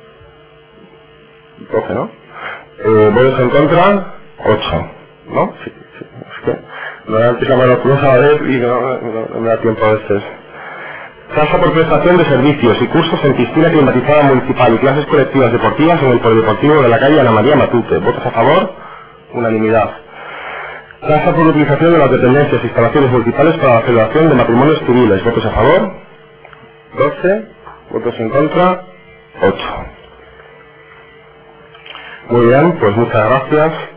doce, ¿no? Eh, ¿Votos en contra? ocho. ¿No? Sí, sí. Es que no me antes la mano a ver y no, no, no me da tiempo a veces. Tasa por prestación de servicios y cursos en piscina climatizada municipal y clases colectivas deportivas en el polideportivo de la calle Ana María Matute. ¿Votos a favor? Unanimidad. Tasa por utilización de las dependencias e instalaciones municipales para la celebración de matrimonios civiles. ¿Votos a favor? doce. ¿Votos en contra? ocho. Muy bien, pues muchas gracias.